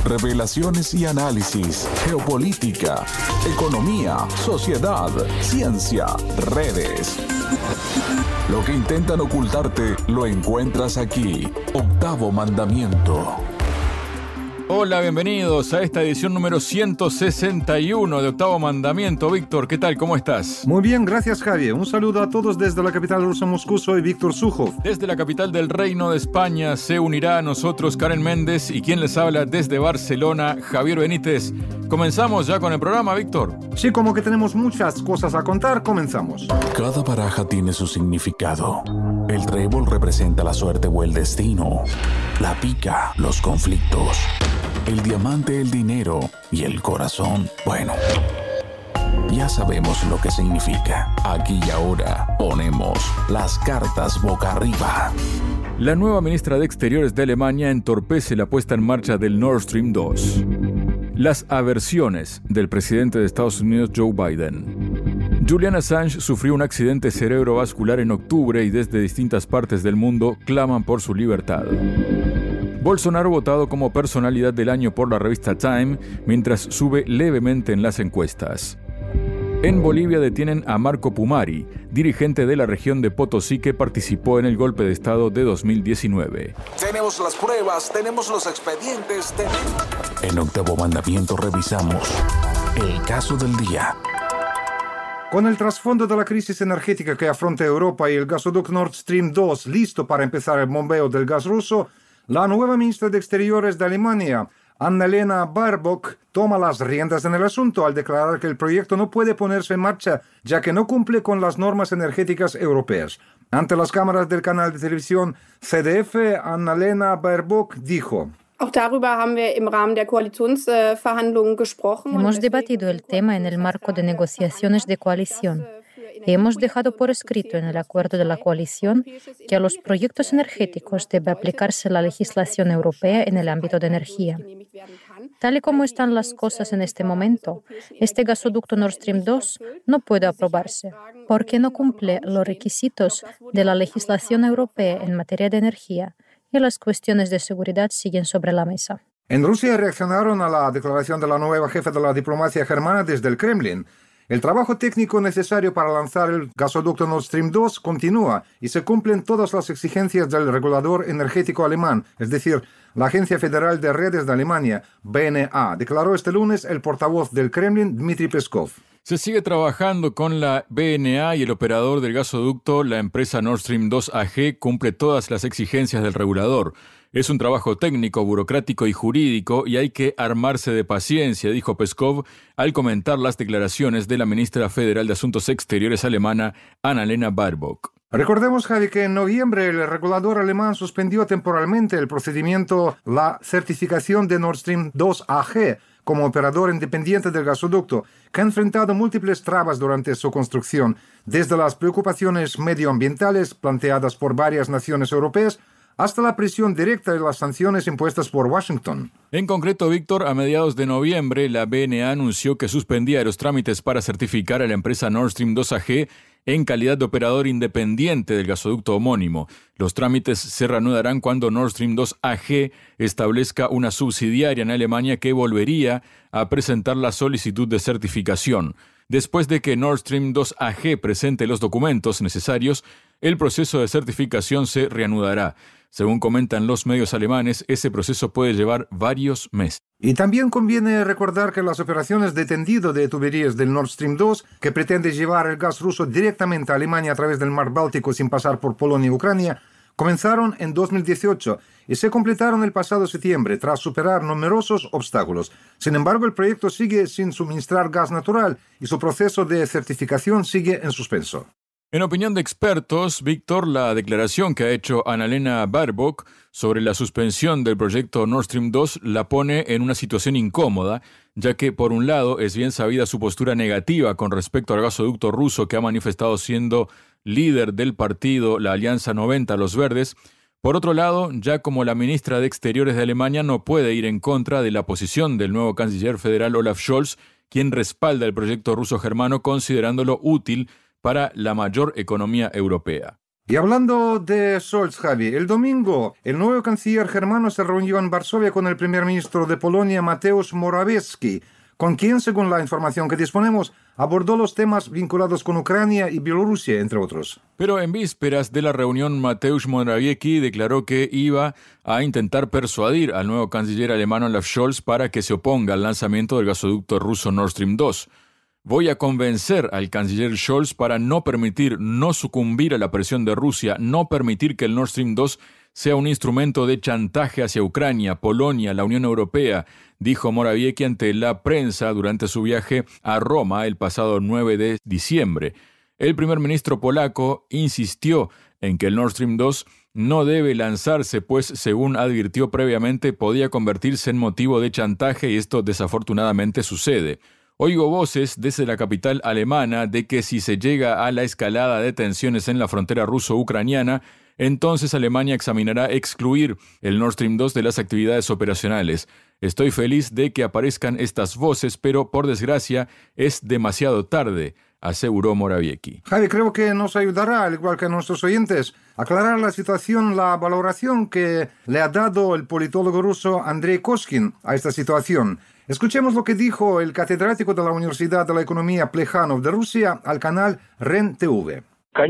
Revelaciones y análisis, geopolítica, economía, sociedad, ciencia, redes. Lo que intentan ocultarte lo encuentras aquí. Octavo Mandamiento. Hola, bienvenidos a esta edición número 161 de Octavo Mandamiento. Víctor, ¿qué tal? ¿Cómo estás? Muy bien, gracias, Javier. Un saludo a todos desde la capital rusa, Moscú. Soy Víctor Sukhov. Desde la capital del Reino de España se unirá a nosotros Karen Méndez y quien les habla desde Barcelona, Javier Benítez. ¿Comenzamos ya con el programa, Víctor? Sí, como que tenemos muchas cosas a contar, comenzamos. Cada baraja tiene su significado. El trébol representa la suerte o el destino. La pica, los conflictos. El diamante, el dinero y el corazón, bueno, ya sabemos lo que significa. Aquí y ahora ponemos las cartas boca arriba. La nueva ministra de Exteriores de Alemania entorpece la puesta en marcha del Nord Stream 2. Las aversiones del presidente de Estados Unidos, Joe Biden. Julian Assange sufrió un accidente cerebrovascular en octubre y desde distintas partes del mundo claman por su libertad. Bolsonaro votado como personalidad del año por la revista Time, mientras sube levemente en las encuestas. En Bolivia detienen a Marco Pumari, dirigente de la región de Potosí que participó en el golpe de Estado de 2019. Tenemos las pruebas, tenemos los expedientes. En Octavo Mandamiento revisamos el caso del día. Con el trasfondo de la crisis energética que afronta Europa y el gasoducto Nord Stream 2 listo para empezar el bombeo del gas ruso, la nueva ministra de Exteriores de Alemania, Annalena Baerbock, toma las riendas en el asunto al declarar que el proyecto no puede ponerse en marcha ya que no cumple con las normas energéticas europeas. Ante las cámaras del canal de televisión ZDF, Annalena Baerbock dijo: Hemos debatido el tema en el marco de negociaciones de coalición. Y hemos dejado por escrito en el acuerdo de la coalición que a los proyectos energéticos debe aplicarse la legislación europea en el ámbito de energía. Tal y como están las cosas en este momento, este gasoducto Nord Stream 2 no puede aprobarse porque no cumple los requisitos de la legislación europea en materia de energía y las cuestiones de seguridad siguen sobre la mesa. En Rusia reaccionaron a la declaración de la nueva jefa de la diplomacia germana desde el Kremlin. El trabajo técnico necesario para lanzar el gasoducto Nord Stream 2 continúa y se cumplen todas las exigencias del regulador energético alemán, es decir, la Agencia Federal de Redes de Alemania, BNA, declaró este lunes el portavoz del Kremlin, Dmitry Peskov. Se sigue trabajando con la BNA y el operador del gasoducto, la empresa Nord Stream 2 AG, cumple todas las exigencias del regulador. Es un trabajo técnico, burocrático y jurídico y hay que armarse de paciencia, dijo Peskov al comentar las declaraciones de la ministra federal de Asuntos Exteriores alemana, Annalena Baerbock. Recordemos, Javi, que en noviembre el regulador alemán suspendió temporalmente el procedimiento, la certificación de Nord Stream 2 AG como operador independiente del gasoducto, que ha enfrentado múltiples trabas durante su construcción, desde las preocupaciones medioambientales planteadas por varias naciones europeas hasta la presión directa de las sanciones impuestas por Washington. En concreto, Víctor, a mediados de noviembre, la BNA anunció que suspendía los trámites para certificar a la empresa Nord Stream 2 AG en calidad de operador independiente del gasoducto homónimo. Los trámites se reanudarán cuando Nord Stream 2 AG establezca una subsidiaria en Alemania que volvería a presentar la solicitud de certificación. Después de que Nord Stream 2 AG presente los documentos necesarios, el proceso de certificación se reanudará. Según comentan los medios alemanes, ese proceso puede llevar varios meses. Y también conviene recordar que las operaciones de tendido de tuberías del Nord Stream 2, que pretende llevar el gas ruso directamente a Alemania a través del mar Báltico sin pasar por Polonia y Ucrania, comenzaron en 2018 y se completaron el pasado septiembre tras superar numerosos obstáculos. Sin embargo, el proyecto sigue sin suministrar gas natural y su proceso de certificación sigue en suspenso. En opinión de expertos, Víctor, la declaración que ha hecho Annalena Baerbock sobre la suspensión del proyecto Nord Stream 2 la pone en una situación incómoda, ya que, por un lado, es bien sabida su postura negativa con respecto al gasoducto ruso que ha manifestado siendo líder del partido, la Alianza 90, Los Verdes. Por otro lado, ya como la ministra de Exteriores de Alemania no puede ir en contra de la posición del nuevo canciller federal Olaf Scholz, quien respalda el proyecto ruso-germano considerándolo útil para la mayor economía europea. Y hablando de Scholz, Javi, el domingo el nuevo canciller germano se reunió en Varsovia con el primer ministro de Polonia, Mateusz Morawiecki, con quien, según la información que disponemos, abordó los temas vinculados con Ucrania y Bielorrusia, entre otros. Pero en vísperas de la reunión, Mateusz Morawiecki declaró que iba a intentar persuadir al nuevo canciller alemán Olaf Scholz para que se oponga al lanzamiento del gasoducto ruso Nord Stream 2. Voy a convencer al canciller Scholz para no sucumbir a la presión de Rusia, no permitir que el Nord Stream 2 sea un instrumento de chantaje hacia Ucrania, Polonia, la Unión Europea, dijo Morawiecki ante la prensa durante su viaje a Roma el pasado 9 de diciembre. El primer ministro polaco insistió en que el Nord Stream 2 no debe lanzarse, pues, según advirtió previamente, podía convertirse en motivo de chantaje y esto desafortunadamente sucede. Oigo voces desde la capital alemana de que si se llega a la escalada de tensiones en la frontera ruso-ucraniana, entonces Alemania examinará excluir el Nord Stream 2 de las actividades operacionales. Estoy feliz de que aparezcan estas voces, pero por desgracia es demasiado tarde, aseguró Morawiecki. Javi, creo que nos ayudará, al igual que a nuestros oyentes, a aclarar la situación, la valoración que le ha dado el politólogo ruso Andrei Koskin a esta situación. Escuchemos lo que dijo el catedrático de la Universidad de la Economía Plejánov de Rusia al canal REN-TV.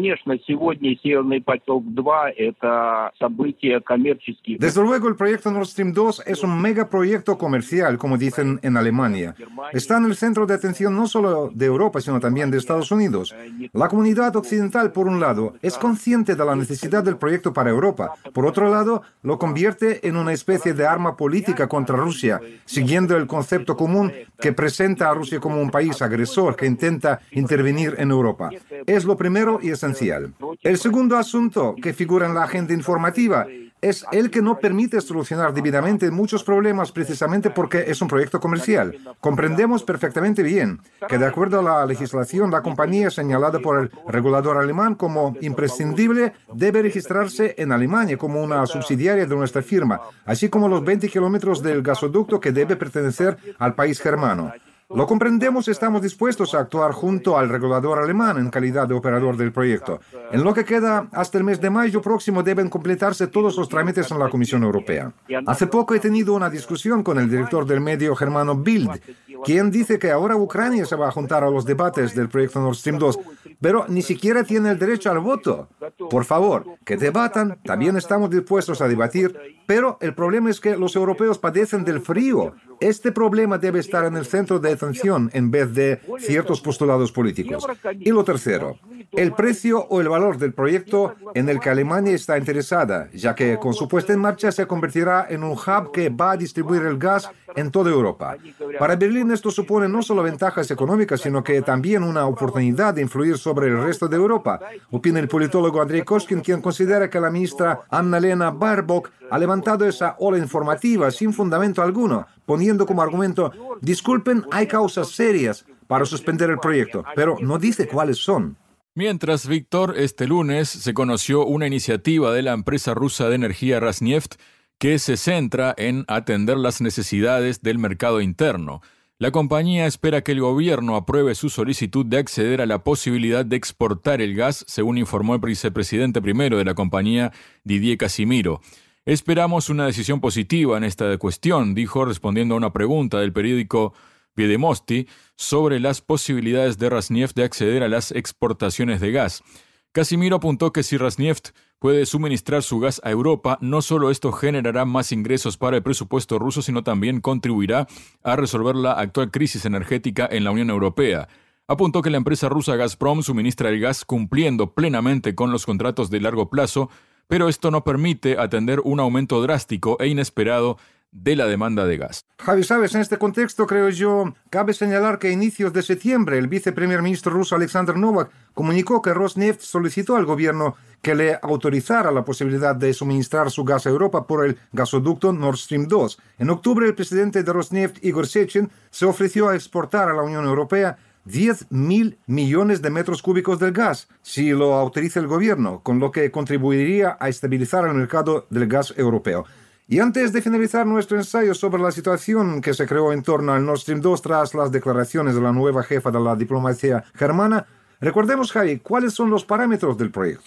Desde luego, el proyecto Nord Stream 2 es un megaproyecto comercial, como dicen en Alemania. Está en el centro de atención no solo de Europa, sino también de Estados Unidos. La comunidad occidental, por un lado, es consciente de la necesidad del proyecto para Europa. Por otro lado, lo convierte en una especie de arma política contra Rusia, siguiendo el concepto común que presenta a Rusia como un país agresor que intenta intervenir en Europa. Es lo primero y esencial. El segundo asunto que figura en la agenda informativa es el que no permite solucionar debidamente muchos problemas precisamente porque es un proyecto comercial. Comprendemos perfectamente bien que, de acuerdo a la legislación, la compañía señalada por el regulador alemán como imprescindible debe registrarse en Alemania como una subsidiaria de nuestra firma, así como los 20 kilómetros del gasoducto que debe pertenecer al país germano. Lo comprendemos, estamos dispuestos a actuar junto al regulador alemán en calidad de operador del proyecto. En lo que queda hasta el mes de mayo próximo deben completarse todos los trámites en la Comisión Europea. Hace poco he tenido una discusión con el director del medio germano Bild, quien dice que ahora Ucrania se va a juntar a los debates del proyecto Nord Stream 2, pero ni siquiera tiene el derecho al voto. Por favor, que debatan, también estamos dispuestos a debatir, pero el problema es que los europeos padecen del frío. Este problema debe estar en el centro de atención en vez de ciertos postulados políticos. Y lo tercero, el precio o el valor del proyecto en el que Alemania está interesada, ya que con su puesta en marcha se convertirá en un hub que va a distribuir el gas en toda Europa. Para Berlín esto supone no solo ventajas económicas, sino que también una oportunidad de influir sobre el resto de Europa, opina el politólogo Andrei Koskin, quien considera que la ministra Annalena Baerbock ha levantado esa ola informativa sin fundamento alguno, poniendo como argumento: disculpen, hay causas serias para suspender el proyecto, pero no dice cuáles son. Mientras, Víctor, este lunes se conoció una iniciativa de la empresa rusa de energía Rosneft que se centra en atender las necesidades del mercado interno. La compañía espera que el gobierno apruebe su solicitud de acceder a la posibilidad de exportar el gas, según informó el vicepresidente primero de la compañía, Didier Casimiro. Esperamos una decisión positiva en esta cuestión, dijo, respondiendo a una pregunta del periódico Viedemosti sobre las posibilidades de Rosneft de acceder a las exportaciones de gas. Casimiro apuntó que si Rosneft puede suministrar su gas a Europa, no solo esto generará más ingresos para el presupuesto ruso, sino también contribuirá a resolver la actual crisis energética en la Unión Europea. Apuntó que la empresa rusa Gazprom suministra el gas cumpliendo plenamente con los contratos de largo plazo, pero esto no permite atender un aumento drástico e inesperado de la demanda de gas. Javi, sabes, en este contexto, creo yo, cabe señalar que a inicios de septiembre el viceprimer ministro ruso Alexander Novak comunicó que Rosneft solicitó al gobierno que le autorizara la posibilidad de suministrar su gas a Europa por el gasoducto Nord Stream 2. En octubre, el presidente de Rosneft, Igor Sechin, se ofreció a exportar a la Unión Europea 10.000 millones de metros cúbicos del gas, si lo autoriza el gobierno, con lo que contribuiría a estabilizar el mercado del gas europeo. Y antes de finalizar nuestro ensayo sobre la situación que se creó en torno al Nord Stream 2 tras las declaraciones de la nueva jefa de la diplomacia germana, recordemos, Javi, ¿cuáles son los parámetros del proyecto?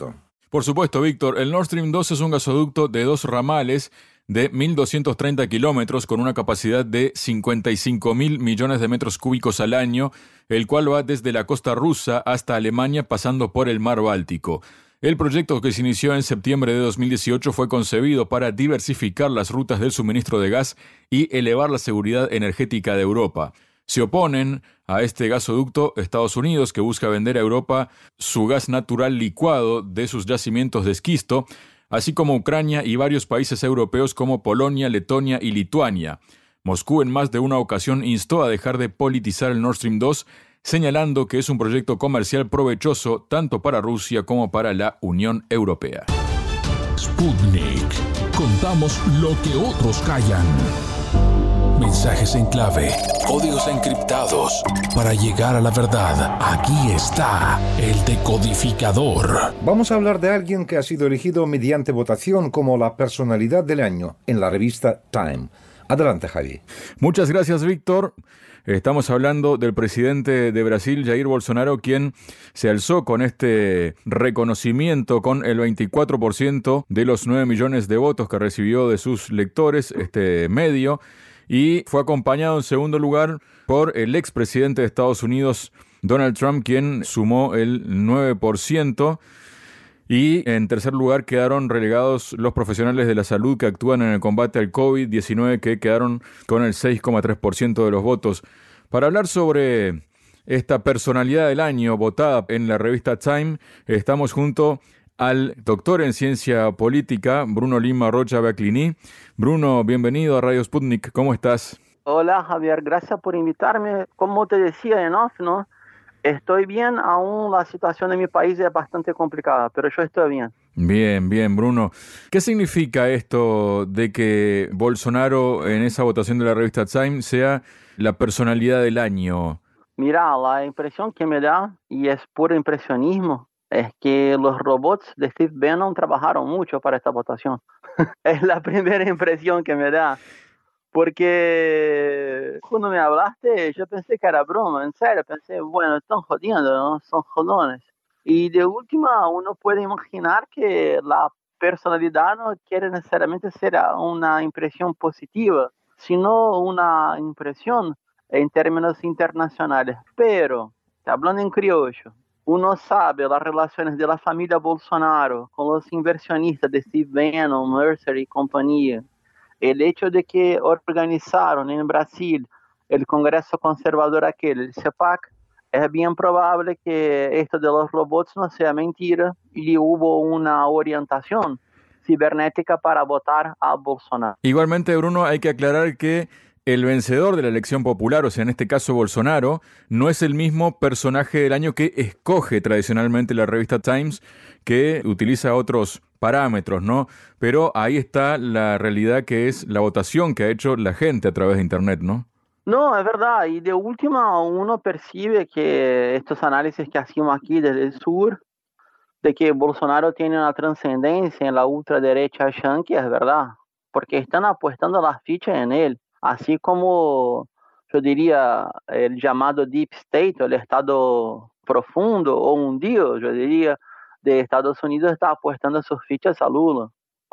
Por supuesto, Víctor. El Nord Stream 2 es un gasoducto de 2 ramales de 1.230 kilómetros con una capacidad de 55.000 millones de metros cúbicos al año, el cual va desde la costa rusa hasta Alemania pasando por el mar Báltico. El proyecto, que se inició en septiembre de 2018, fue concebido para diversificar las rutas del suministro de gas y elevar la seguridad energética de Europa. Se oponen a este gasoducto Estados Unidos, que busca vender a Europa su gas natural licuado de sus yacimientos de esquisto, así como Ucrania y varios países europeos como Polonia, Letonia y Lituania. Moscú en más de una ocasión instó a dejar de politizar el Nord Stream 2, señalando que es un proyecto comercial provechoso tanto para Rusia como para la Unión Europea. Sputnik. Contamos lo que otros callan. Mensajes en clave, códigos encriptados. Para llegar a la verdad, aquí está el decodificador. Vamos a hablar de alguien que ha sido elegido mediante votación como la personalidad del año en la revista Time. Adelante, Javi. Muchas gracias, Víctor. Estamos hablando del presidente de Brasil, Jair Bolsonaro, quien se alzó con este reconocimiento con el 24% de los 9 millones de votos que recibió de sus lectores, este medio, y fue acompañado en segundo lugar por el expresidente de Estados Unidos, Donald Trump, quien sumó el 9%. Y en tercer lugar quedaron relegados los profesionales de la salud que actúan en el combate al COVID-19, que quedaron con el 6,3% de los votos. Para hablar sobre esta personalidad del año votada en la revista Time, estamos junto al doctor en ciencia política, Bruno Lima Rocha Baclini. Bruno, bienvenido a Radio Sputnik. ¿Cómo estás? Hola, Javier. Gracias por invitarme. Como te decía en off, ¿no? Estoy bien, aún la situación en mi país es bastante complicada, pero yo estoy bien. Bien, Bruno. ¿Qué significa esto de que Bolsonaro en esa votación de la revista Time sea la personalidad del año? Mira, la impresión que me da, y es puro impresionismo, es que los robots de Steve Bannon trabajaron mucho para esta votación. Es la primera impresión que me da. Porque cuando me hablaste, yo pensé que era broma, en serio, pensé, bueno, están jodiendo, ¿no? Son jodones. Y de última, uno puede imaginar que la personalidad no quiere necesariamente ser una impresión positiva, sino una impresión en términos internacionales. Pero, hablando en criollo, uno sabe las relaciones de la familia Bolsonaro con los inversionistas de Steve Bannon, Mercer y compañía. El hecho de que organizaron en Brasil el Congreso Conservador aquel, el CEPAC, es bien probable que esto de los robots no sea mentira y hubo una orientación cibernética para votar a Bolsonaro. Igualmente, Bruno, hay que aclarar que el vencedor de la elección popular, o sea, en este caso Bolsonaro, no es el mismo personaje del año que escoge tradicionalmente la revista Times, que utiliza otros parámetros, ¿no? Pero ahí está la realidad, que es la votación que ha hecho la gente a través de Internet, ¿no? No, es verdad. Y de última uno percibe que estos análisis que hacemos aquí desde el sur, de que Bolsonaro tiene una trascendencia en la ultraderecha yankee, es verdad. Porque están apostando las fichas en él. Así como, yo diría, el llamado Deep State, el Estado profundo o hundido, yo diría, de Estados Unidos está apostando sus fichas a Lula.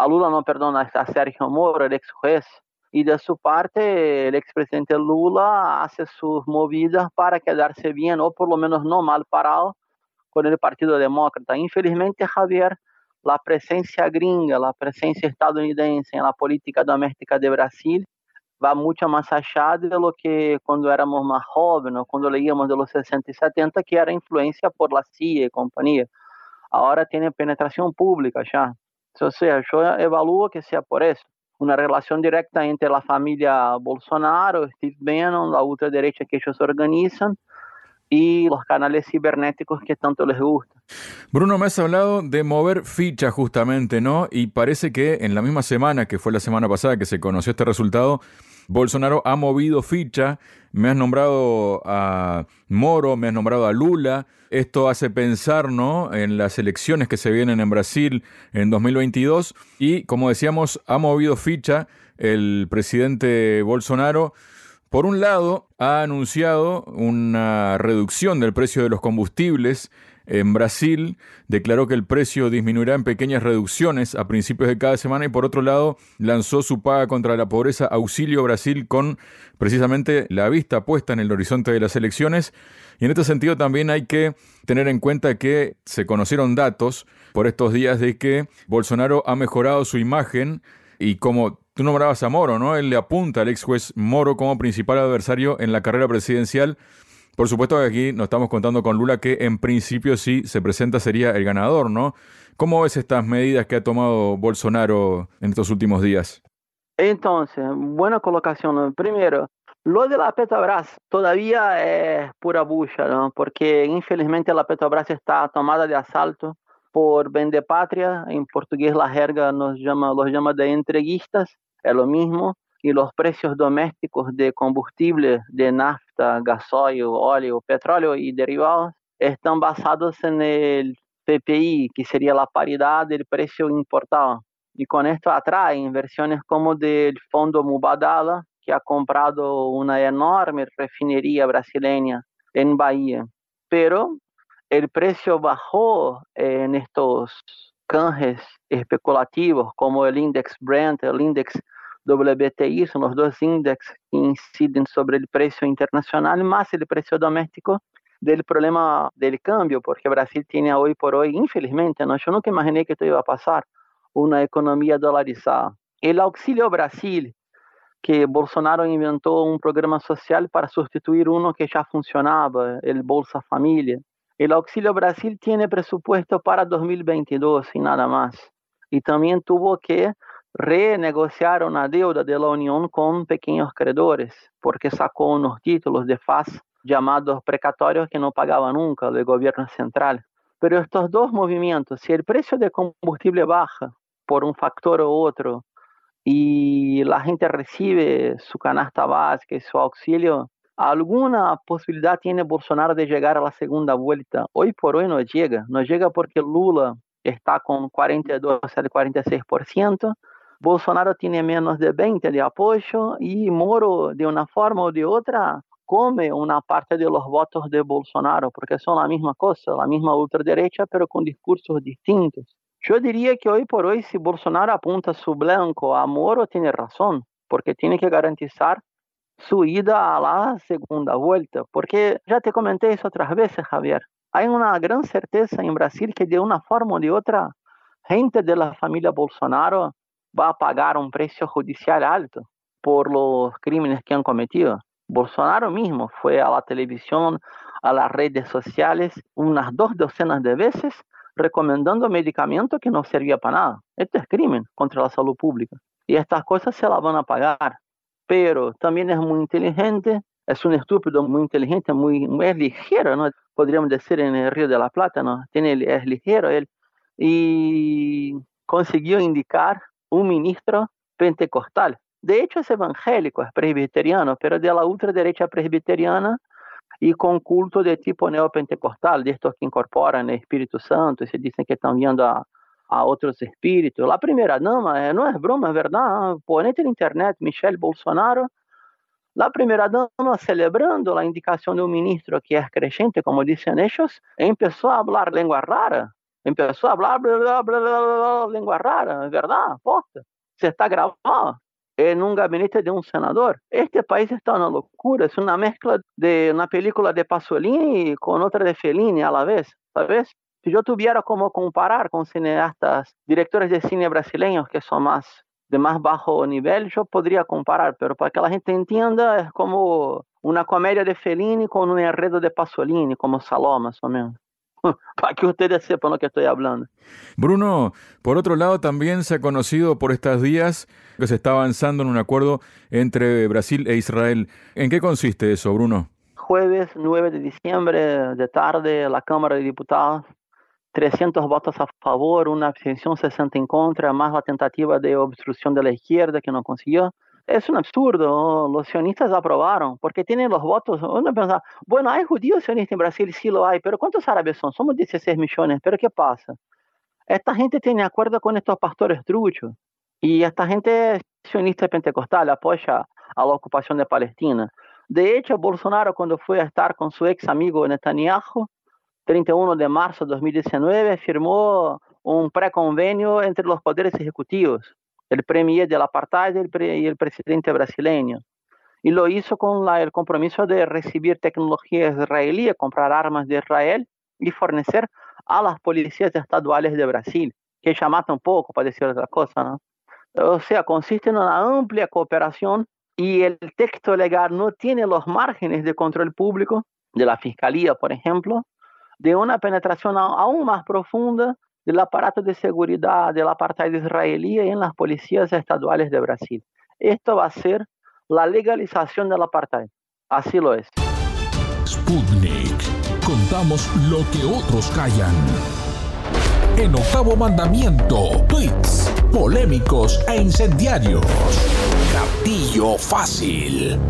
A Sergio Moro, el ex juez. Y de su parte, el expresidente Lula hace sus movidas para quedarse bien, o por lo menos no mal parado, con el Partido Demócrata. Infelizmente, Javier, la presencia gringa, la presencia estadounidense en la política doméstica de Brasil va mucho más allá de lo que cuando éramos más jóvenes, cuando leíamos de los 60 y 70, que era influencia por la CIA y compañía. Ahora tiene penetración pública ya. O sea, yo evalúo que sea por eso. Una relación directa entre la familia Bolsonaro, Steve Bannon, la ultraderecha que ellos organizan, y los canales cibernéticos que tanto les gusta. Bruno, me has hablado de mover ficha justamente, ¿no? Y parece que en la misma semana, que fue la semana pasada que se conoció este resultado, Bolsonaro ha movido ficha. Me has nombrado a Moro, me has nombrado a Lula. Esto hace pensar, ¿no?, en las elecciones que se vienen en Brasil en 2022. Y, como decíamos, ha movido ficha el presidente Bolsonaro. Por un lado, ha anunciado una reducción del precio de los combustibles En Brasil declaró que el precio disminuirá en pequeñas reducciones a principios de cada semana y por otro lado lanzó su paga contra la pobreza Auxilio Brasil con precisamente la vista puesta en el horizonte de las elecciones. Y en este sentido también hay que tener en cuenta que se conocieron datos por estos días de que Bolsonaro ha mejorado su imagen y como tú nombrabas a Moro, ¿no? Él le apunta al ex juez Moro como principal adversario en la carrera presidencial. Por supuesto que aquí nos estamos contando con Lula que en principio sí se presenta sería el ganador, ¿no? ¿Cómo ves estas medidas que ha tomado Bolsonaro en estos últimos días? Entonces, buena colocación. Primero, lo de la Petrobras todavía es pura bulla, ¿no? Porque infelizmente la Petrobras está tomada de asalto por Vendepatria. En portugués la jerga los llama de entreguistas, es lo mismo. Y los precios domésticos de combustible, de nafta, gasoil, óleo, petróleo y derivados, están basados en el PPI, que sería la paridad del precio importado. Y con esto atrae inversiones como del Fondo Mubadala, que ha comprado una enorme refinería brasileña en Bahía. Pero el precio bajó en estos canjes especulativos, como el índice Brent, el índice WTI, son los dos índices que inciden sobre el precio internacional, más el precio doméstico del problema del cambio, porque Brasil tiene hoy por hoy, infelizmente, ¿no? Yo nunca imaginé que esto iba a pasar, una economía dolarizada. El Auxilio Brasil, que Bolsonaro inventó un programa social para sustituir uno que ya funcionaba, el Bolsa Familia. El Auxilio Brasil tiene presupuesto para 2022 y nada más. Y también tuvo que renegociar una deuda de la Unión con pequeños credores, porque sacó unos títulos de FAS llamados precatorios que no pagaba nunca el gobierno central. Pero estos dos movimientos, si el precio de combustible baja por un factor u otro y la gente recibe su canasta básica y su auxilio, ¿alguna posibilidad tiene Bolsonaro de llegar a la segunda vuelta? Hoy por hoy no llega porque Lula está con 42 al 46%, Bolsonaro tiene menos de 20 de apoyo y Moro, de una forma o de otra, come una parte de los votos de Bolsonaro, porque son la misma cosa, la misma ultraderecha, pero con discursos distintos. Yo diría que hoy por hoy, si Bolsonaro apunta su blanco a Moro, tiene razón, porque tiene que garantizar su ida a la segunda vuelta, porque ya te comenté eso otras veces, Javier. Hay una gran certeza en Brasil que de una forma o de otra, gente de la familia Bolsonaro va a pagar un precio judicial alto por los crímenes que han cometido. Bolsonaro mismo fue a la televisión, a las redes sociales, unas 2 docenas de veces, recomendando medicamentos que no servía para nada. Esto es crimen contra la salud pública. Y estas cosas se las van a pagar. Pero también es muy inteligente, es un estúpido muy inteligente, muy es ligero, ¿no? Podríamos decir en el Río de la Plata, ¿no? Es ligero él. Y consiguió indicar un ministro pentecostal. De hecho es evangélico, es presbiteriano, pero de la ultraderecha presbiteriana y con culto de tipo neopentecostal, de estos que incorporan el Espíritu Santo y se dicen que están viendo a otros espíritus. La primera dama, no es broma, es verdad, ponete en internet, Michelle Bolsonaro, la primera dama, celebrando la indicación de un ministro que es creyente, como dicen ellos, empezó a hablar lengua rara, empezó a hablar bla, bla, bla, bla, lengua rara, es verdad, posta, se está grabado en un gabinete de un senador. Este país está una locura, es una mezcla de una película de Pasolini con otra de Fellini a la vez, ¿sabes? Si yo tuviera como comparar con cineastas, directores de cine brasileños que son de más bajo nivel, yo podría comparar, pero para que la gente entienda, es como una comedia de Fellini con un enredo de Pasolini, como Saló, más o menos. Para que ustedes sepan lo que estoy hablando. Bruno, por otro lado, también se ha conocido por estos días que se está avanzando en un acuerdo entre Brasil e Israel. ¿En qué consiste eso, Bruno? Jueves 9 de diciembre, de tarde, la Cámara de Diputados, 300 votos a favor, una abstención, 60 en contra, más la tentativa de obstrucción de la izquierda que no consiguió. Es un absurdo, los sionistas aprobaron, porque tienen los votos. Uno piensa, bueno, ¿hay judíos sionistas en Brasil? Sí lo hay, pero ¿cuántos árabes son? Somos 16 millones, pero ¿qué pasa? Esta gente tiene acuerdo con estos pastores truchos, y esta gente sionista pentecostal apoya a la ocupación de Palestina. De hecho, Bolsonaro, cuando fue a estar con su ex amigo Netanyahu, 31 de marzo de 2019 firmó un preconvenio entre los poderes ejecutivos, el premier del apartheid y el presidente brasileño. Y lo hizo con el compromiso de recibir tecnología israelí, comprar armas de Israel y fornecer a las policías estaduales de Brasil, que ya mata un poco, para decir otra cosa, ¿no? O sea, consiste en una amplia cooperación y el texto legal no tiene los márgenes de control público de la Fiscalía, por ejemplo, de una penetración aún más profunda del aparato de seguridad del apartheid israelí en las policías estaduales de Brasil. Esto va a ser la legalización del apartheid. Así lo es. Sputnik. Contamos lo que otros callan. En Octavo Mandamiento, tweets polémicos e incendiarios. Gatillo fácil.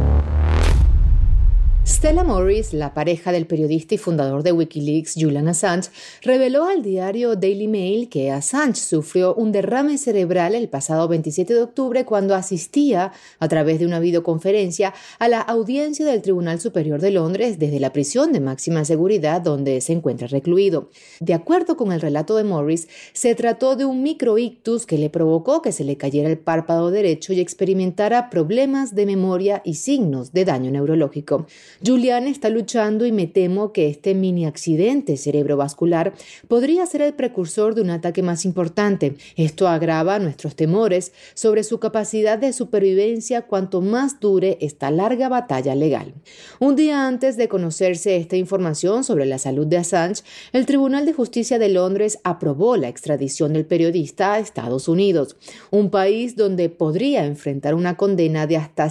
Stella Morris, la pareja del periodista y fundador de Wikileaks, Julian Assange, reveló al diario Daily Mail que Assange sufrió un derrame cerebral el pasado 27 de octubre cuando asistía, a través de una videoconferencia, a la audiencia del Tribunal Superior de Londres desde la prisión de máxima seguridad donde se encuentra recluido. De acuerdo con el relato de Morris, se trató de un microictus que le provocó que se le cayera el párpado derecho y experimentara problemas de memoria y signos de daño neurológico. Julian está luchando y me temo que este mini accidente cerebrovascular podría ser el precursor de un ataque más importante. Esto agrava nuestros temores sobre su capacidad de supervivencia cuanto más dure esta larga batalla legal. Un día antes de conocerse esta información sobre la salud de Assange, el Tribunal de Justicia de Londres aprobó la extradición del periodista a Estados Unidos, un país donde podría enfrentar una condena de hasta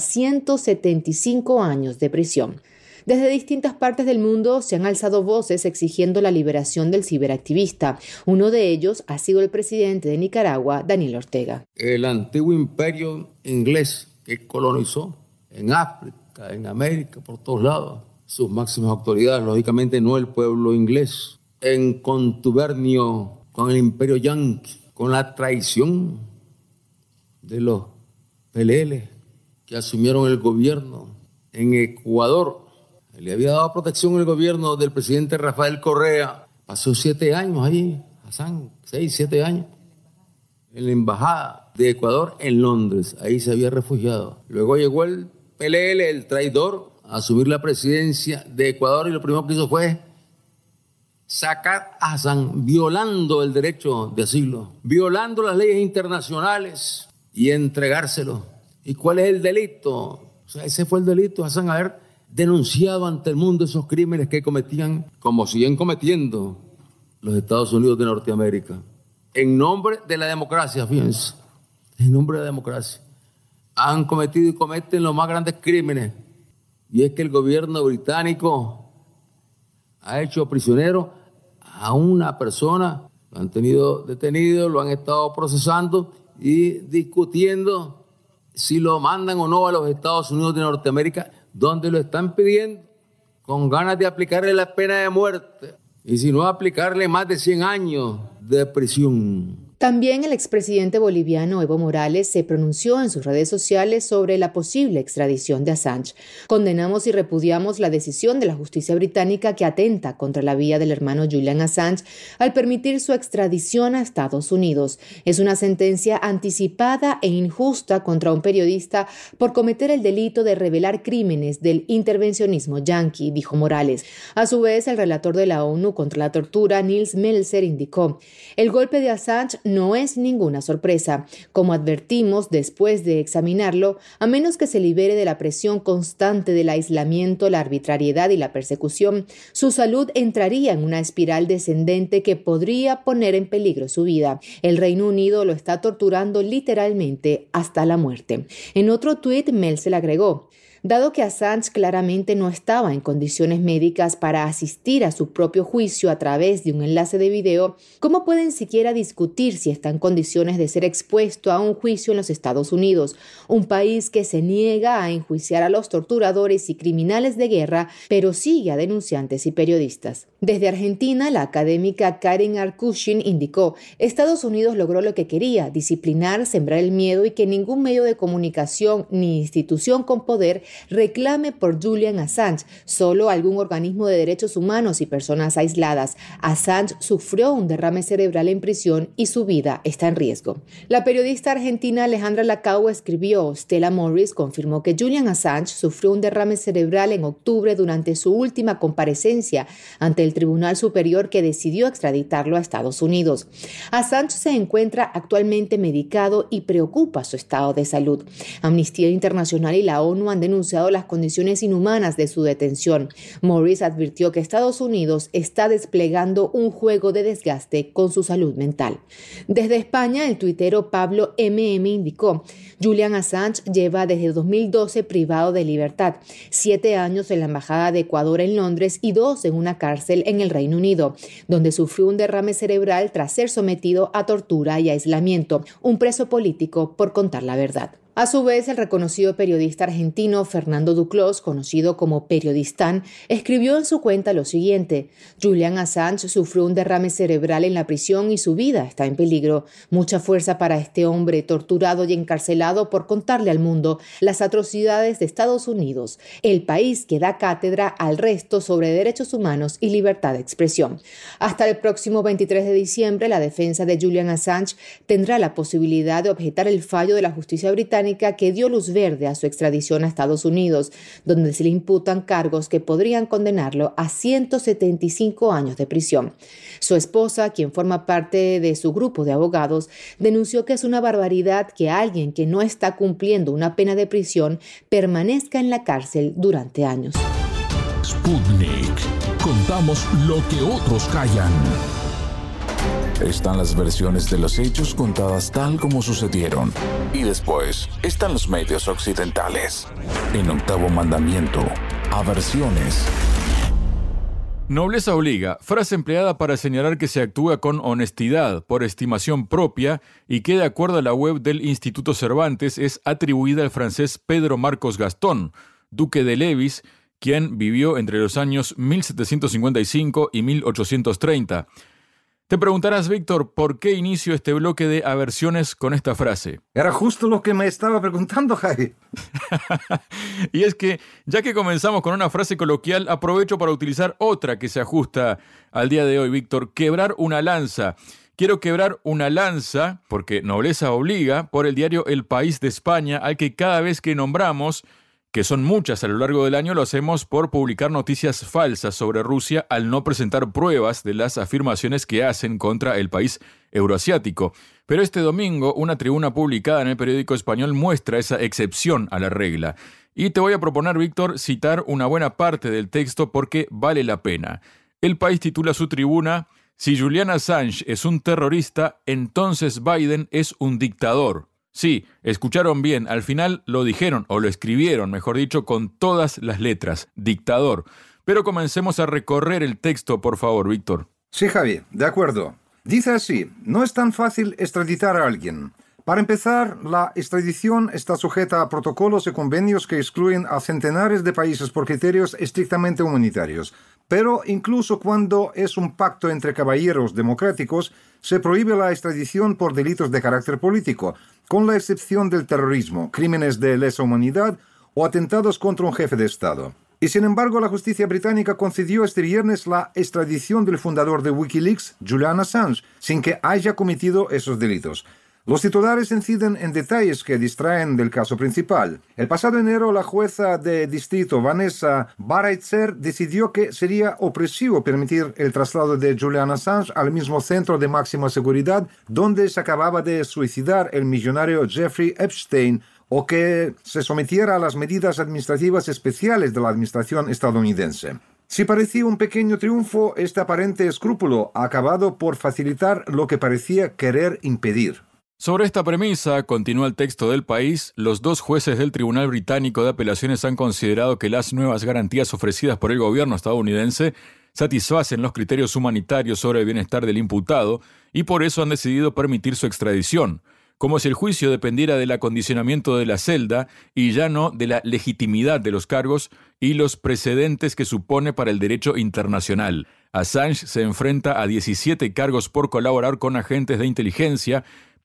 175 años de prisión. Desde distintas partes del mundo se han alzado voces exigiendo la liberación del ciberactivista. Uno de ellos ha sido el presidente de Nicaragua, Daniel Ortega. El antiguo imperio inglés que colonizó en África, en América, por todos lados, sus máximas autoridades, lógicamente no el pueblo inglés, en contubernio con el imperio yanqui, con la traición de los PLL que asumieron el gobierno en Ecuador. Le había dado protección el gobierno del presidente Rafael Correa. Pasó 7 años ahí, Hassan, 6, 7 años, en la embajada de Ecuador en Londres. Ahí se había refugiado. Luego llegó el PLL, el traidor, a asumir la presidencia de Ecuador y lo primero que hizo fue sacar a Hassan, violando el derecho de asilo, violando las leyes internacionales y entregárselo. ¿Y cuál es el delito? O sea, ese fue el delito, Hassan, haber denunciado ante el mundo esos crímenes que cometían, como siguen cometiendo los Estados Unidos de Norteamérica, en nombre de la democracia, fíjense, en nombre de la democracia. Han cometido y cometen los más grandes crímenes, y es que el gobierno británico ha hecho prisionero a una persona, lo han tenido detenido, lo han estado procesando y discutiendo si lo mandan o no a los Estados Unidos de Norteamérica, donde lo están pidiendo con ganas de aplicarle la pena de muerte y si no aplicarle más de 100 años de prisión. También el expresidente boliviano Evo Morales se pronunció en sus redes sociales sobre la posible extradición de Assange. Condenamos y repudiamos la decisión de la justicia británica que atenta contra la vida del hermano Julian Assange al permitir su extradición a Estados Unidos. Es una sentencia anticipada e injusta contra un periodista por cometer el delito de revelar crímenes del intervencionismo yanqui, dijo Morales. A su vez, el relator de la ONU contra la tortura, Nils Melzer, indicó: el golpe de Assange no es ninguna sorpresa. Como advertimos después de examinarlo, a menos que se libere de la presión constante del aislamiento, la arbitrariedad y la persecución, su salud entraría en una espiral descendente que podría poner en peligro su vida. El Reino Unido lo está torturando literalmente hasta la muerte. En otro tuit, Melzer agregó: dado que Assange claramente no estaba en condiciones médicas para asistir a su propio juicio a través de un enlace de video, ¿cómo pueden siquiera discutir si está en condiciones de ser expuesto a un juicio en los Estados Unidos, un país que se niega a enjuiciar a los torturadores y criminales de guerra, pero sigue a denunciantes y periodistas? Desde Argentina, la académica Karen Arkushin indicó: Estados Unidos logró lo que quería, disciplinar, sembrar el miedo y que ningún medio de comunicación ni institución con poder reclame por Julian Assange, solo algún organismo de derechos humanos y personas aisladas. Assange sufrió un derrame cerebral en prisión y su vida está en riesgo. La periodista argentina Alejandra Lacau escribió: Stella Morris confirmó que Julian Assange sufrió un derrame cerebral en octubre durante su última comparecencia ante el Tribunal Superior que decidió extraditarlo a Estados Unidos. Assange se encuentra actualmente medicado y preocupa su estado de salud. Amnistía Internacional y la ONU han denunciado las condiciones inhumanas de su detención. Morris advirtió que Estados Unidos está desplegando un juego de desgaste con su salud mental. Desde España, el tuitero Pablo MM indicó: Julian Assange lleva desde 2012 privado de libertad, 7 años en la Embajada de Ecuador en Londres y 2 en una cárcel en el Reino Unido, donde sufrió un derrame cerebral tras ser sometido a tortura y aislamiento, un preso político por contar la verdad. A su vez, el reconocido periodista argentino Fernando Duclos, conocido como Periodistán, escribió en su cuenta lo siguiente: Julian Assange sufrió un derrame cerebral en la prisión y su vida está en peligro. Mucha fuerza para este hombre torturado y encarcelado por contarle al mundo las atrocidades de Estados Unidos, el país que da cátedra al resto sobre derechos humanos y libertad de expresión. Hasta el próximo 23 de diciembre, la defensa de Julian Assange tendrá la posibilidad de objetar el fallo de la justicia británica que dio luz verde a su extradición a Estados Unidos, donde se le imputan cargos que podrían condenarlo a 175 años de prisión. Su esposa, quien forma parte de su grupo de abogados, denunció que es una barbaridad que alguien que no está cumpliendo una pena de prisión permanezca en la cárcel durante años. Sputnik. Contamos lo que otros callan. Están las versiones de los hechos contadas tal como sucedieron. Y después están los medios occidentales. En Octavo Mandamiento, aversiones. Nobleza obliga, frase empleada para señalar que se actúa con honestidad, por estimación propia, y que de acuerdo a la web del Instituto Cervantes es atribuida al francés Pedro Marcos Gastón, duque de Levis, quien vivió entre los años 1755 y 1830. Te preguntarás, Víctor, ¿por qué inicio este bloque de aversiones con esta frase? Era justo lo que me estaba preguntando, Javi. Y es que, ya que comenzamos con una frase coloquial, aprovecho para utilizar otra que se ajusta al día de hoy, Víctor: quebrar una lanza. Quiero quebrar una lanza, porque nobleza obliga, por el diario El País de España, al que cada vez que nombramos, que son muchas a lo largo del año, lo hacemos por publicar noticias falsas sobre Rusia al no presentar pruebas de las afirmaciones que hacen contra el país euroasiático. Pero este domingo, una tribuna publicada en el periódico español muestra esa excepción a la regla. Y te voy a proponer, Víctor, citar una buena parte del texto porque vale la pena. El País titula su tribuna: Si Julian Assange es un terrorista, entonces Biden es un dictador. Sí, escucharon bien, al final lo dijeron, o lo escribieron, mejor dicho, con todas las letras: dictador. Pero comencemos a recorrer el texto, por favor, Víctor. Sí, Javi, de acuerdo. Dice así: no es tan fácil extraditar a alguien. Para empezar, la extradición está sujeta a protocolos y convenios que excluyen a centenares de países por criterios estrictamente humanitarios. Pero incluso cuando es un pacto entre caballeros democráticos, se prohíbe la extradición por delitos de carácter político, con la excepción del terrorismo, crímenes de lesa humanidad o atentados contra un jefe de Estado. Y sin embargo, la justicia británica concedió este viernes la extradición del fundador de Wikileaks, Julian Assange, sin que haya cometido esos delitos. Los titulares inciden en detalles que distraen del caso principal. El pasado enero, la jueza de distrito Vanessa Baraitser decidió que sería opresivo permitir el traslado de Julian Assange al mismo centro de máxima seguridad donde se acababa de suicidar el millonario Jeffrey Epstein, o que se sometiera a las medidas administrativas especiales de la administración estadounidense. Si parecía un pequeño triunfo, este aparente escrúpulo ha acabado por facilitar lo que parecía querer impedir. Sobre esta premisa, continúa el texto del País, los 2 jueces del Tribunal Británico de Apelaciones han considerado que las nuevas garantías ofrecidas por el gobierno estadounidense satisfacen los criterios humanitarios sobre el bienestar del imputado y por eso han decidido permitir su extradición, como si el juicio dependiera del acondicionamiento de la celda y ya no de la legitimidad de los cargos y los precedentes que supone para el derecho internacional. Assange se enfrenta a 17 cargos por colaborar con agentes de inteligencia,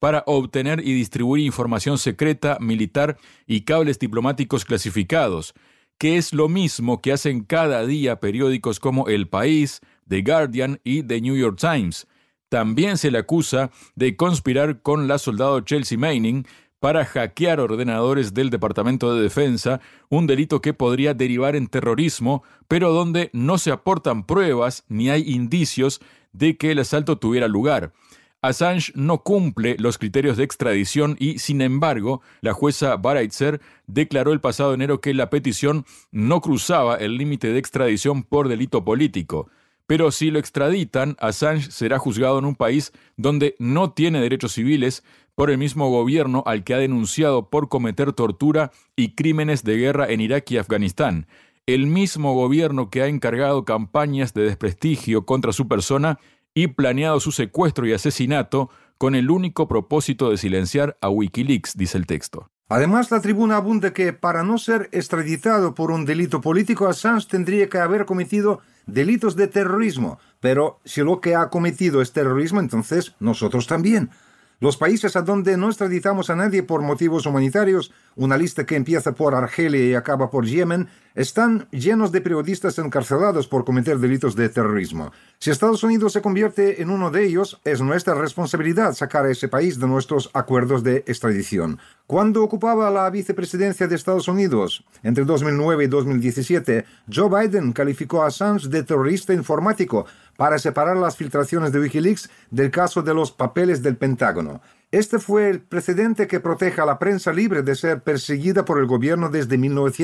para obtener y distribuir información secreta, militar y cables diplomáticos clasificados, que es lo mismo que hacen cada día periódicos como El País, The Guardian y The New York Times. También se le acusa de conspirar con la soldado Chelsea Manning para hackear ordenadores del Departamento de Defensa, un delito que podría derivar en terrorismo, pero donde no se aportan pruebas ni hay indicios de que el asalto tuviera lugar. Assange no cumple los criterios de extradición y, sin embargo, la jueza Baraitser declaró el pasado enero que la petición no cruzaba el límite de extradición por delito político. Pero si lo extraditan, Assange será juzgado en un país donde no tiene derechos civiles por el mismo gobierno al que ha denunciado por cometer tortura y crímenes de guerra en Irak y Afganistán. El mismo gobierno que ha encargado campañas de desprestigio contra su persona y planeado su secuestro y asesinato con el único propósito de silenciar a Wikileaks, dice el texto. Además, la tribuna abunda que para no ser extraditado por un delito político, Assange tendría que haber cometido delitos de terrorismo. Pero si lo que ha cometido es terrorismo, entonces nosotros también. Los países a donde no extraditamos a nadie por motivos humanitarios, una lista que empieza por Argelia y acaba por Yemen, están llenos de periodistas encarcelados por cometer delitos de terrorismo. Si Estados Unidos se convierte en uno de ellos, es nuestra responsabilidad sacar a ese país de nuestros acuerdos de extradición. Cuando ocupaba la vicepresidencia de Estados Unidos, entre 2009 y 2017, Joe Biden calificó a Assange de terrorista informático para separar las filtraciones de Wikileaks del caso de los papeles del Pentágono. Este fue el precedente que protege a la prensa libre de ser perseguida por el gobierno desde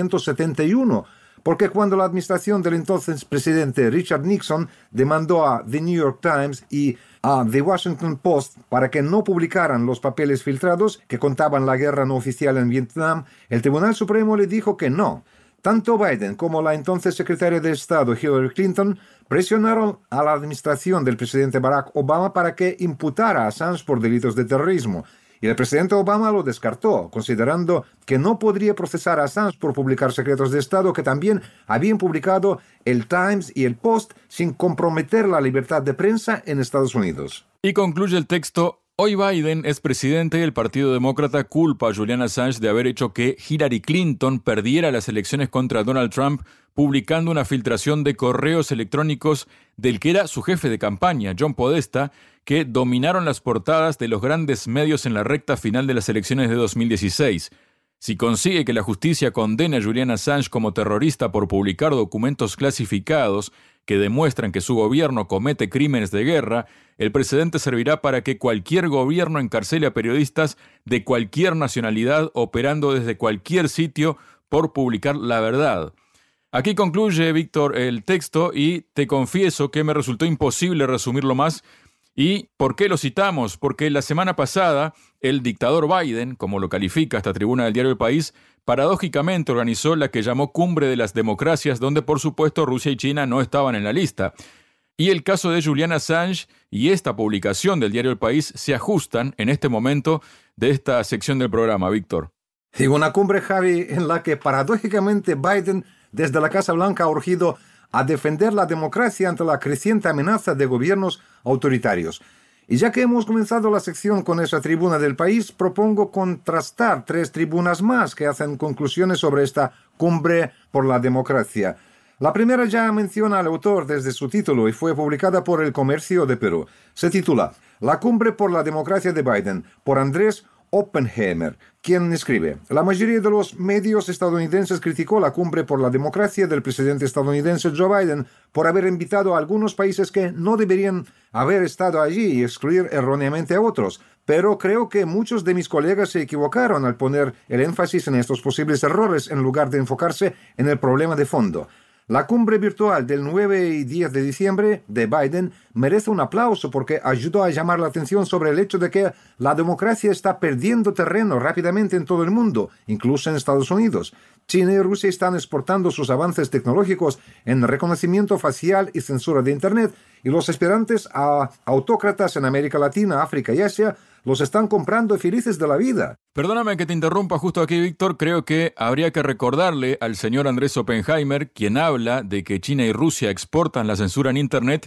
1971, porque cuando la administración del entonces presidente Richard Nixon demandó a The New York Times y a The Washington Post para que no publicaran los papeles filtrados que contaban la guerra no oficial en Vietnam, el Tribunal Supremo le dijo que no. Tanto Biden como la entonces secretaria de Estado Hillary Clinton presionaron a la administración del presidente Barack Obama para que imputara a Assange por delitos de terrorismo. Y el presidente Obama lo descartó, considerando que no podría procesar a Assange por publicar secretos de Estado que también habían publicado el Times y el Post sin comprometer la libertad de prensa en Estados Unidos. Y concluye el texto: hoy Biden es presidente y el Partido Demócrata culpa a Julian Assange de haber hecho que Hillary Clinton perdiera las elecciones contra Donald Trump publicando una filtración de correos electrónicos del que era su jefe de campaña, John Podesta, que dominaron las portadas de los grandes medios en la recta final de las elecciones de 2016. Si consigue que la justicia condene a Julian Assange como terrorista por publicar documentos clasificados que demuestran que su gobierno comete crímenes de guerra, el precedente servirá para que cualquier gobierno encarcele a periodistas de cualquier nacionalidad operando desde cualquier sitio por publicar la verdad. Aquí concluye, Víctor, el texto y te confieso que me resultó imposible resumirlo más. ¿Y por qué lo citamos? Porque la semana pasada el dictador Biden, como lo califica esta tribuna del diario El País, paradójicamente organizó la que llamó Cumbre de las Democracias, donde por supuesto Rusia y China no estaban en la lista. Y el caso de Julian Assange y esta publicación del diario El País se ajustan en este momento de esta sección del programa, Víctor. Y una cumbre, Javi, en la que paradójicamente Biden desde la Casa Blanca ha urgido a defender la democracia ante la creciente amenaza de gobiernos autoritarios. Y ya que hemos comenzado la sección con esa tribuna del País, propongo contrastar 3 tribunas más que hacen conclusiones sobre esta cumbre por la democracia. La primera ya menciona al autor desde su título y fue publicada por El Comercio de Perú. Se titula La cumbre por la democracia de Biden, por Andrés Oppenheimer, quien escribe: la mayoría de los medios estadounidenses criticó la cumbre por la democracia del presidente estadounidense Joe Biden por haber invitado a algunos países que no deberían haber estado allí y excluir erróneamente a otros. Pero creo que muchos de mis colegas se equivocaron al poner el énfasis en estos posibles errores en lugar de enfocarse en el problema de fondo. La cumbre virtual del 9 y 10 de diciembre de Biden merece un aplauso porque ayudó a llamar la atención sobre el hecho de que la democracia está perdiendo terreno rápidamente en todo el mundo, incluso en Estados Unidos. China y Rusia están exportando sus avances tecnológicos en reconocimiento facial y censura de Internet, y los aspirantes a autócratas en América Latina, África y Asia los están comprando felices de la vida. Perdóname que te interrumpa justo aquí, Víctor. Creo que habría que recordarle al señor Andrés Oppenheimer, quien habla de que China y Rusia exportan la censura en Internet,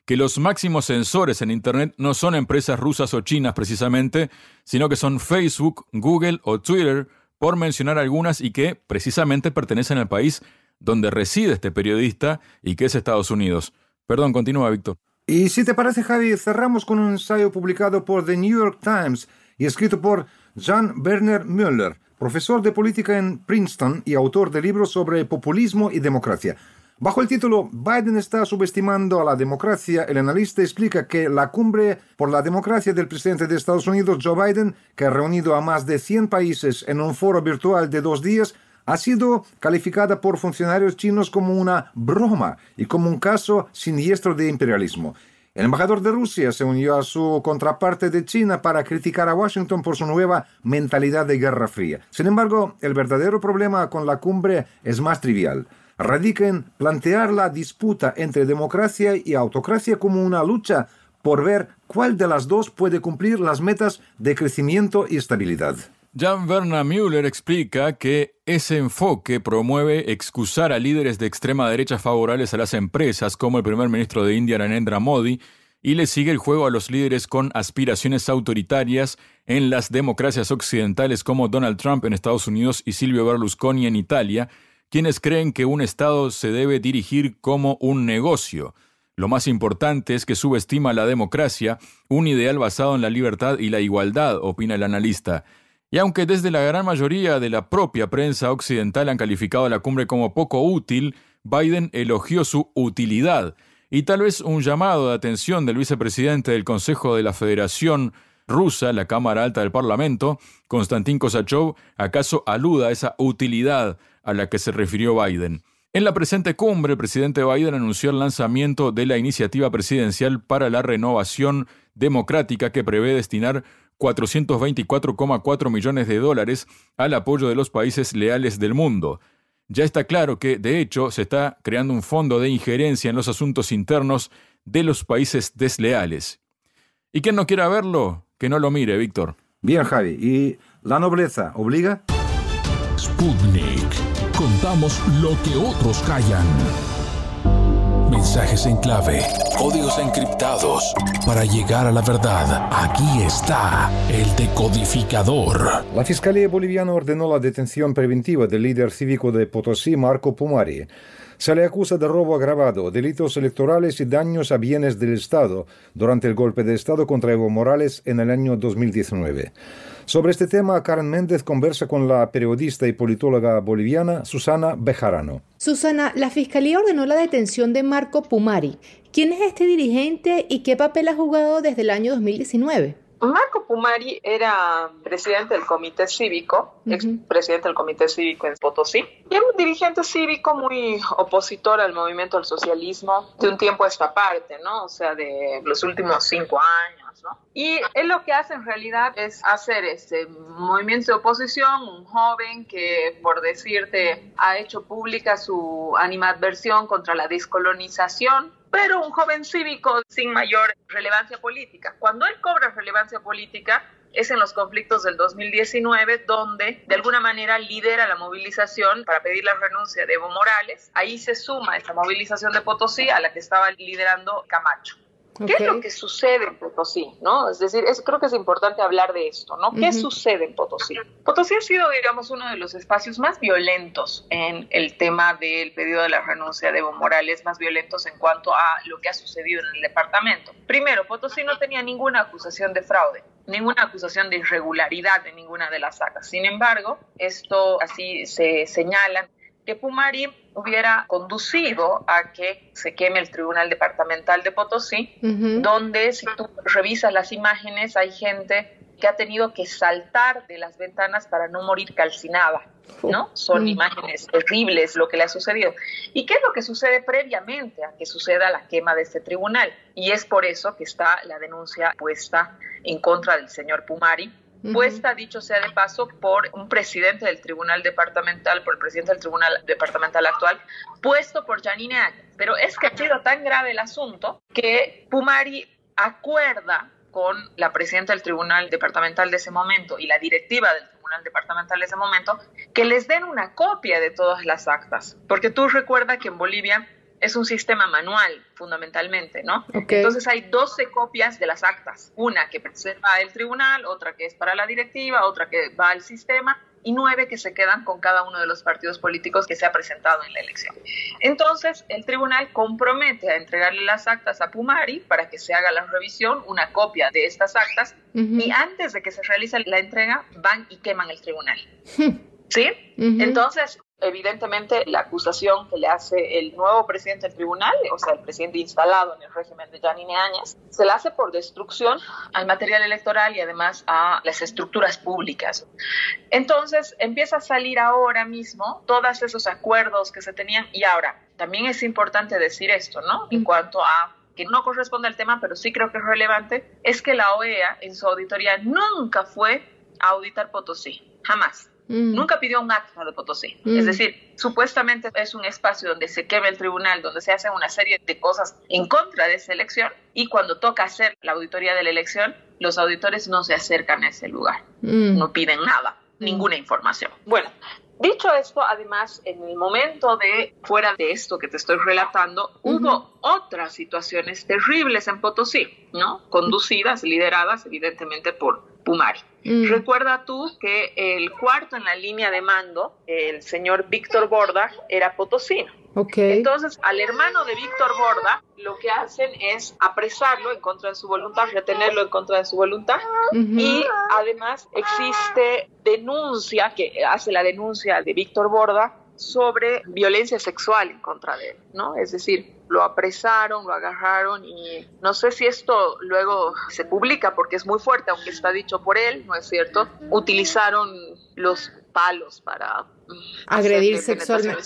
que los máximos censores en Internet no son empresas rusas o chinas precisamente, sino que son Facebook, Google o Twitter, por mencionar algunas, y que precisamente pertenecen al país donde reside este periodista y que es Estados Unidos. Perdón, continúa, Víctor. Y si te parece, Javi, cerramos con un ensayo publicado por The New York Times y escrito por Jan Werner Müller, profesor de política en Princeton y autor de libros sobre populismo y democracia. Bajo el título «Biden está subestimando a la democracia», el analista explica que la cumbre por la democracia del presidente de Estados Unidos, Joe Biden, que ha reunido a más de 100 países en un foro virtual de 2 días, ha sido calificada por funcionarios chinos como una broma y como un caso siniestro de imperialismo. El embajador de Rusia se unió a su contraparte de China para criticar a Washington por su nueva mentalidad de Guerra Fría. Sin embargo, el verdadero problema con la cumbre es más trivial. Radica en plantear la disputa entre democracia y autocracia como una lucha por ver cuál de las dos puede cumplir las metas de crecimiento y estabilidad. Jan Werner Müller explica que ese enfoque promueve excusar a líderes de extrema derecha favorables a las empresas, como el primer ministro de India, Narendra Modi, y le sigue el juego a los líderes con aspiraciones autoritarias en las democracias occidentales, como Donald Trump en Estados Unidos y Silvio Berlusconi en Italia, quienes creen que un Estado se debe dirigir como un negocio. Lo más importante es que subestima la democracia, un ideal basado en la libertad y la igualdad, opina el analista. Y aunque desde la gran mayoría de la propia prensa occidental han calificado la cumbre como poco útil, Biden elogió su utilidad. Y tal vez un llamado de atención del vicepresidente del Consejo de la Federación Rusa, la Cámara Alta del Parlamento, Konstantin Kosachev, acaso aluda a esa utilidad a la que se refirió Biden. En la presente cumbre, el presidente Biden anunció el lanzamiento de la iniciativa presidencial para la renovación democrática que prevé destinar $424,4 millones al apoyo de los países leales del mundo. Ya está claro que, de hecho, se está creando un fondo de injerencia en los asuntos internos de los países desleales. ¿Y quien no quiera verlo? Que no lo mire, Víctor. Bien, Javi. ¿Y la nobleza obliga? Sputnik. Contamos lo que otros callan. Mensajes en clave, códigos encriptados. Para llegar a la verdad, aquí está el decodificador. La Fiscalía Boliviana ordenó la detención preventiva del líder cívico de Potosí, Marco Pumari. Se le acusa de robo agravado, delitos electorales y daños a bienes del Estado durante el golpe de Estado contra Evo Morales en el año 2019. Sobre este tema, Karen Méndez conversa con la periodista y politóloga boliviana Susana Bejarano. Susana, la Fiscalía ordenó la detención de Marco Pumari. ¿Quién es este dirigente y qué papel ha jugado desde el año 2019? Marco Pumari era presidente del Comité Cívico, expresidente del Comité Cívico en Potosí, y era un dirigente cívico muy opositor al movimiento del socialismo de un tiempo a esta parte, ¿no? O sea, de los últimos 5 años, ¿no? Y él lo que hace en realidad es hacer este movimiento de oposición, un joven que, por decirte, ha hecho pública su animadversión contra la descolonización, pero un joven cívico sin mayor relevancia política. Cuando él cobra relevancia política es en los conflictos del 2019, donde de alguna manera lidera la movilización para pedir la renuncia de Evo Morales. Ahí se suma esta movilización de Potosí a la que estaba liderando Camacho. ¿Qué es lo que sucede en Potosí, ¿no? Es decir, creo que es importante hablar de esto, ¿no? ¿Qué sucede en Potosí? Potosí ha sido, digamos, uno de los espacios más violentos en el tema del pedido de la renuncia de Evo Morales, más violentos en cuanto a lo que ha sucedido en el departamento. Primero, Potosí no tenía ninguna acusación de fraude, ninguna acusación de irregularidad en ninguna de las actas. Sin embargo, esto así se señala, que Pumari hubiera conducido a que se queme el Tribunal Departamental de Potosí, donde si tú revisas las imágenes hay gente que ha tenido que saltar de las ventanas para no morir calcinada, ¿no? Son imágenes terribles lo que le ha sucedido. ¿Y qué es lo que sucede previamente a que suceda la quema de este tribunal? Y es por eso que está la denuncia puesta en contra del señor Pumari, puesta, dicho sea de paso, por un presidente del Tribunal Departamental, por el presidente del Tribunal Departamental actual, puesto por Janine Áñez. Pero es que ha sido tan grave el asunto que Pumari acuerda con la presidenta del Tribunal Departamental de ese momento y la directiva del Tribunal Departamental de ese momento que les den una copia de todas las actas. Porque tú recuerdas que en Bolivia es un sistema manual, fundamentalmente, ¿no? Okay. Entonces hay 12 copias de las actas, una que preserva el tribunal, otra que es para la directiva, otra que va al sistema, y 9 que se quedan con cada uno de los partidos políticos que se ha presentado en la elección. Entonces, el tribunal compromete a entregarle las actas a Pumari para que se haga la revisión, una copia de estas actas, y antes de que se realice la entrega, van y queman el tribunal. ¿Sí? Entonces, evidentemente, la acusación que le hace el nuevo presidente del tribunal, o sea, el presidente instalado en el régimen de Yanine Áñez, se la hace por destrucción al material electoral y además a las estructuras públicas. Entonces, empieza a salir ahora mismo todos esos acuerdos que se tenían, y ahora, también es importante decir esto, ¿no? En cuanto a que no corresponde al tema, pero sí creo que es relevante, es que la OEA en su auditoría nunca fue a auditar Potosí, jamás. Nunca pidió un acta de Potosí. Es decir, supuestamente es un espacio donde se quema el tribunal, donde se hacen una serie de cosas en contra de esa elección, y cuando toca hacer la auditoría de la elección, los auditores no se acercan a ese lugar. No piden nada, ninguna información. Bueno, dicho esto, además, en el momento de, fuera de esto que te estoy relatando, hubo otras situaciones terribles en Potosí, ¿no? Conducidas, lideradas, evidentemente, por Pumari. Recuerda tú que el cuarto en la línea de mando, el señor Víctor Borda, era potosino. Entonces, al hermano de Víctor Borda, lo que hacen es apresarlo en contra de su voluntad, retenerlo en contra de su voluntad, y además existe denuncia, que hace la denuncia de Víctor Borda sobre violencia sexual en contra de él, ¿no? Es decir, lo apresaron, lo agarraron, y no sé si esto luego se publica porque es muy fuerte, aunque está dicho por él, ¿no es cierto? Utilizaron los palos para agredir sexualmente.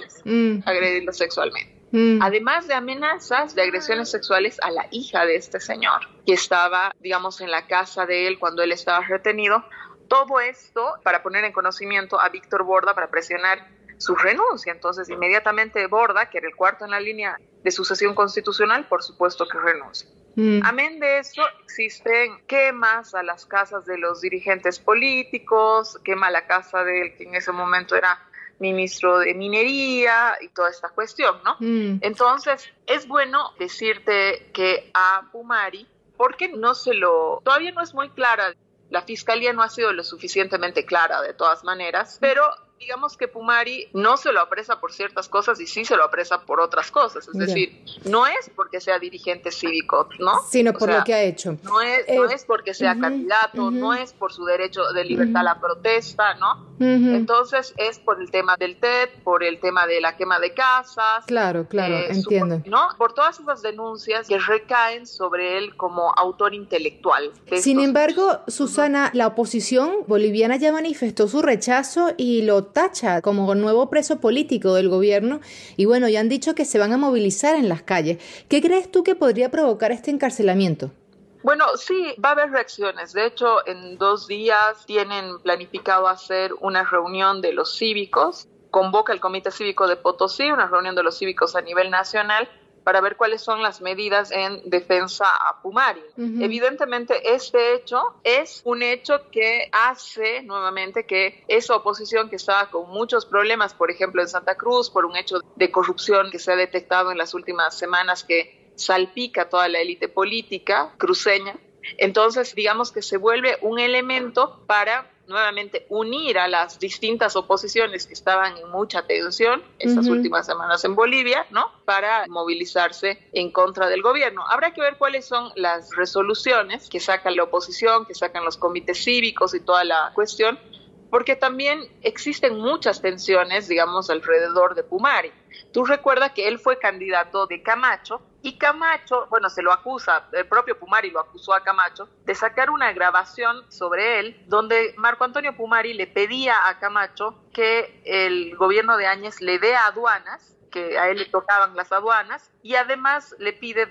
Agredirlo sexualmente. Además de amenazas de agresiones sexuales a la hija de este señor, que estaba, digamos, en la casa de él cuando él estaba retenido. Todo esto para poner en conocimiento a Víctor Borda, para presionar su renuncia. Entonces, inmediatamente Borda, que era el cuarto en la línea de sucesión constitucional, por supuesto que renuncia. Amén de eso, existen quemas a las casas de los dirigentes políticos, quema la casa del que en ese momento era ministro de Minería y toda esta cuestión, ¿no? Entonces, es bueno decirte que a Pumari, porque todavía no es muy clara, la fiscalía no ha sido lo suficientemente clara de todas maneras, pero digamos que Pumari no se lo apresa por ciertas cosas y sí se lo apresa por otras cosas. Es decir, no es porque sea dirigente cívico, ¿no? Sino por lo que ha hecho. No es porque sea candidato, no es por su derecho de libertad a la protesta, ¿no? Entonces es por el tema del TED, por el tema de la quema de casas. Claro, entiendo. ¿No? Por todas esas denuncias que recaen sobre él como autor intelectual. Sin embargo, Susana, la oposición boliviana ya manifestó su rechazo y lo tacha como nuevo preso político del gobierno, y bueno, ya han dicho que se van a movilizar en las calles. ¿Qué crees tú que podría provocar este encarcelamiento? Bueno, sí, va a haber reacciones. De hecho, en 2 días tienen planificado hacer una reunión de los cívicos. Convoca el Comité Cívico de Potosí, una reunión de los cívicos a nivel nacional, para ver cuáles son las medidas en defensa a Pumari. Evidentemente, este hecho es un hecho que hace nuevamente que esa oposición que estaba con muchos problemas, por ejemplo en Santa Cruz, por un hecho de corrupción que se ha detectado en las últimas semanas que salpica a toda la élite política cruceña, entonces digamos que se vuelve un elemento para nuevamente unir a las distintas oposiciones que estaban en mucha tensión estas últimas semanas en Bolivia, ¿no? Para movilizarse en contra del gobierno. Habrá que ver cuáles son las resoluciones que saca la oposición, que sacan los comités cívicos y toda la cuestión, porque también existen muchas tensiones, digamos, alrededor de Pumari. Tú recuerdas que él fue candidato de Camacho, y Camacho, bueno, se lo acusa, el propio Pumari lo acusó a Camacho, de sacar una grabación sobre él, donde Marco Antonio Pumari le pedía a Camacho que el gobierno de Áñez le dé aduanas, que a él le tocaban las aduanas, y además le pide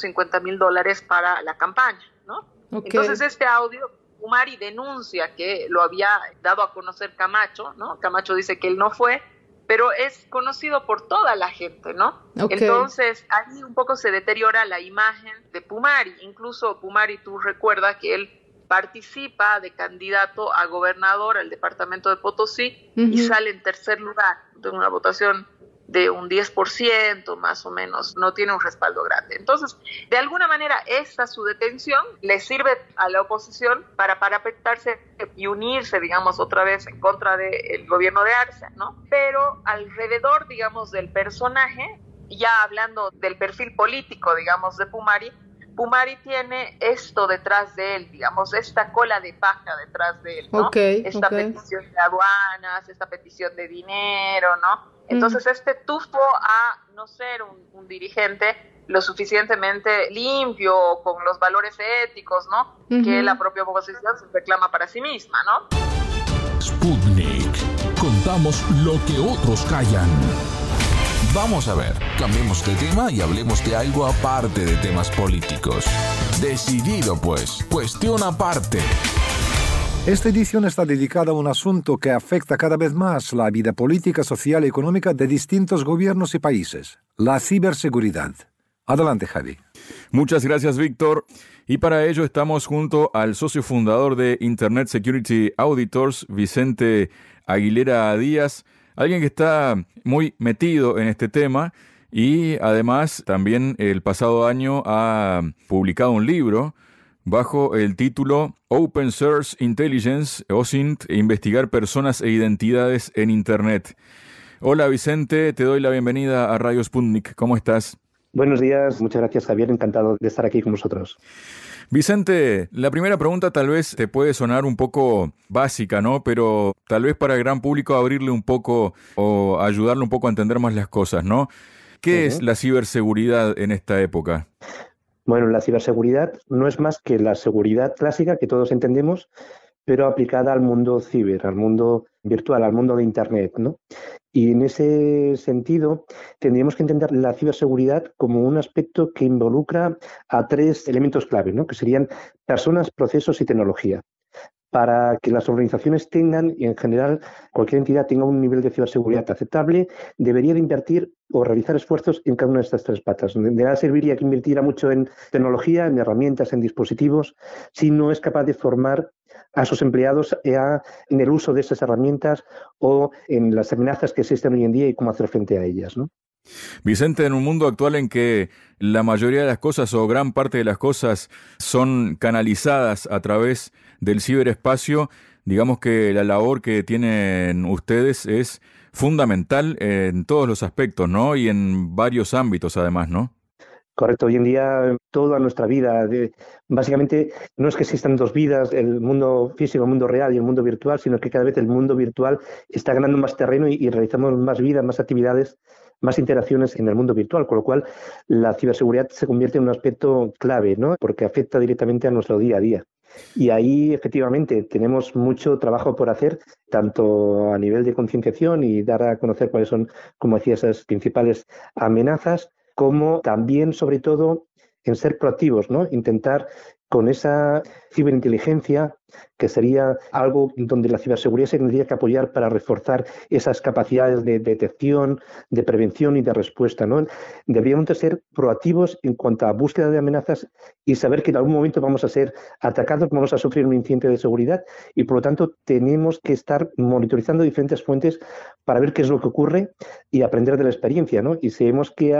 $250,000 para la campaña, ¿no? Entonces este audio, Pumari denuncia que lo había dado a conocer Camacho, ¿no? Camacho dice que él no fue, pero es conocido por toda la gente, ¿no? Entonces, ahí un poco se deteriora la imagen de Pumari. Incluso Pumari, tú recuerdas que él participa de candidato a gobernador al departamento de Potosí y sale en tercer lugar de una votación de un 10% más o menos, no tiene un respaldo grande. Entonces, de alguna manera, su detención le sirve a la oposición para parapetarse y unirse, digamos, otra vez en contra del gobierno de Arce, ¿no? Pero alrededor, digamos, del personaje, ya hablando del perfil político, digamos, de Pumari tiene esto detrás de él, digamos, esta cola de paja detrás de él, ¿no? Esta petición de aduanas, esta petición de dinero, ¿no? Entonces, este tufo a no ser un dirigente lo suficientemente limpio, con los valores éticos, ¿no? Que la propia oposición se reclama para sí misma, ¿no? Sputnik. Contamos lo que otros callan. Vamos a ver, cambiemos de tema y hablemos de algo aparte de temas políticos. Decidido, pues, cuestión aparte. Esta edición está dedicada a un asunto que afecta cada vez más la vida política, social y económica de distintos gobiernos y países: la ciberseguridad. Adelante, Javi. Muchas gracias, Víctor. Y para ello estamos junto al socio fundador de Internet Security Auditors, Vicente Aguilera Díaz, alguien que está muy metido en este tema y además también el pasado año ha publicado un libro bajo el título Open Source Intelligence, OSINT, investigar personas e identidades en Internet. Hola Vicente, te doy la bienvenida a Radio Sputnik. ¿Cómo estás? Buenos días, muchas gracias Javier, encantado de estar aquí con vosotros. Vicente, la primera pregunta tal vez te puede sonar un poco básica, ¿no? Pero tal vez para el gran público abrirle un poco o ayudarle un poco a entender más las cosas, ¿no? ¿Qué es la ciberseguridad en esta época? Bueno, la ciberseguridad no es más que la seguridad clásica que todos entendemos, pero aplicada al mundo ciber, al mundo virtual, al mundo de Internet, ¿no? Y en ese sentido, tendríamos que entender la ciberseguridad como un aspecto que involucra a tres elementos clave, ¿no? Que serían personas, procesos y tecnología. Para que las organizaciones tengan, y en general cualquier entidad tenga un nivel de ciberseguridad aceptable, debería de invertir o realizar esfuerzos en cada una de estas tres patas. De nada serviría que invirtiera mucho en tecnología, en herramientas, en dispositivos, si no es capaz de formar a sus empleados en el uso de esas herramientas o en las amenazas que existen hoy en día y cómo hacer frente a ellas, ¿no? Vicente, en un mundo actual en que la mayoría de las cosas o gran parte de las cosas son canalizadas a través del ciberespacio, digamos que la labor que tienen ustedes es fundamental en todos los aspectos, ¿no? Y en varios ámbitos además, ¿no? Correcto, hoy en día toda nuestra vida, básicamente no es que existan dos vidas, el mundo físico, el mundo real y el mundo virtual, sino que cada vez el mundo virtual está ganando más terreno y realizamos más vida, más actividades, más interacciones en el mundo virtual, con lo cual la ciberseguridad se convierte en un aspecto clave, ¿no? Porque afecta directamente a nuestro día a día. Y ahí efectivamente tenemos mucho trabajo por hacer, tanto a nivel de concienciación y dar a conocer cuáles son, como decía, esas principales amenazas, como también, sobre todo, en ser proactivos, ¿no? Intentar con esa ciberinteligencia, que sería algo donde la ciberseguridad se tendría que apoyar para reforzar esas capacidades de detección, de prevención y de respuesta, ¿no? Deberíamos de ser proactivos en cuanto a búsqueda de amenazas y saber que en algún momento vamos a ser atacados, vamos a sufrir un incidente de seguridad y, por lo tanto, tenemos que estar monitorizando diferentes fuentes para ver qué es lo que ocurre y aprender de la experiencia, ¿no? Y si vemos que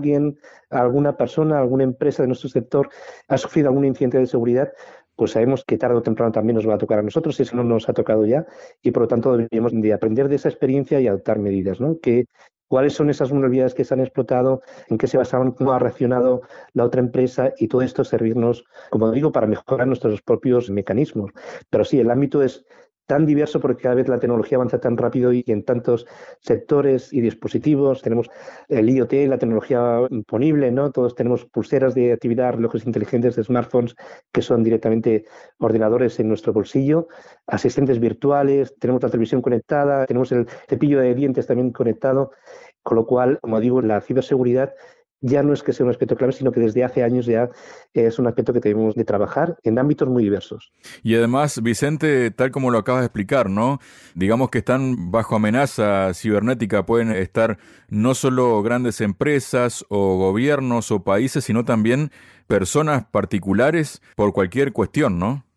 alguna persona, alguna empresa de nuestro sector ha sufrido algún incidente de seguridad, pues sabemos que tarde o temprano también nos va a tocar a nosotros, si eso no nos ha tocado ya, y por lo tanto deberíamos de aprender de esa experiencia y adoptar medidas, ¿no? ¿Cuáles son esas vulnerabilidades que se han explotado? ¿En qué se basaban? ¿Cómo ha reaccionado la otra empresa? Y todo esto servirnos, como digo, para mejorar nuestros propios mecanismos. Pero sí, el ámbito es tan diverso porque cada vez la tecnología avanza tan rápido y en tantos sectores y dispositivos. Tenemos el IoT, la tecnología imponible, ¿no? Todos tenemos pulseras de actividad, relojes inteligentes, smartphones que son directamente ordenadores en nuestro bolsillo, asistentes virtuales, tenemos la televisión conectada, tenemos el cepillo de dientes también conectado, con lo cual, como digo, la ciberseguridad ya no es que sea un aspecto clave, sino que desde hace años ya es un aspecto que debemos de trabajar en ámbitos muy diversos. Y además, Vicente, tal como lo acabas de explicar, ¿no? Digamos que están bajo amenaza cibernética, pueden estar no solo grandes empresas o gobiernos o países, sino también personas particulares por cualquier cuestión, ¿no?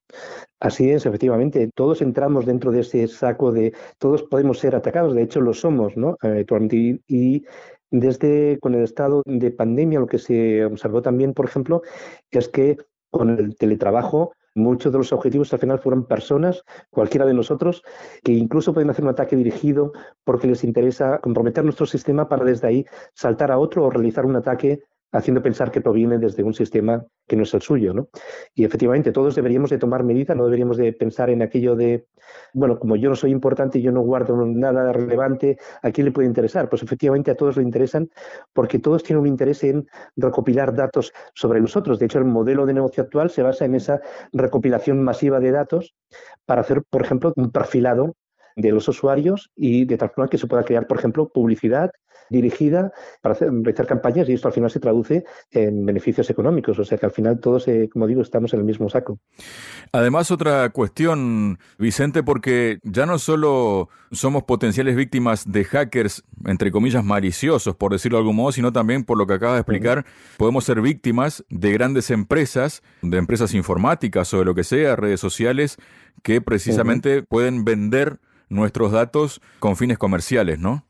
Así es, efectivamente. Todos entramos dentro de ese saco de todos podemos ser atacados, de hecho lo somos, ¿no? Actualmente. Y desde con el estado de pandemia, lo que se observó también, por ejemplo, es que con el teletrabajo muchos de los objetivos al final fueron personas, cualquiera de nosotros, que incluso pueden hacer un ataque dirigido porque les interesa comprometer nuestro sistema para desde ahí saltar a otro o realizar un ataque haciendo pensar que proviene desde un sistema que no es el suyo, ¿no? Y efectivamente todos deberíamos de tomar medidas, no deberíamos de pensar en aquello de, bueno, como yo no soy importante y yo no guardo nada relevante, ¿a quién le puede interesar? Pues efectivamente a todos le interesan porque todos tienen un interés en recopilar datos sobre nosotros. De hecho, el modelo de negocio actual se basa en esa recopilación masiva de datos para hacer, por ejemplo, un perfilado de los usuarios y de tal forma que se pueda crear, por ejemplo, publicidad dirigida para realizar campañas y esto al final se traduce en beneficios económicos. O sea que al final todos, como digo, estamos en el mismo saco. Además, otra cuestión, Vicente, porque ya no solo somos potenciales víctimas de hackers, entre comillas, maliciosos, por decirlo de algún modo, sino también, por lo que acabas de explicar, podemos ser víctimas de grandes empresas, de empresas informáticas o de lo que sea, redes sociales, que precisamente pueden vender nuestros datos con fines comerciales, ¿no?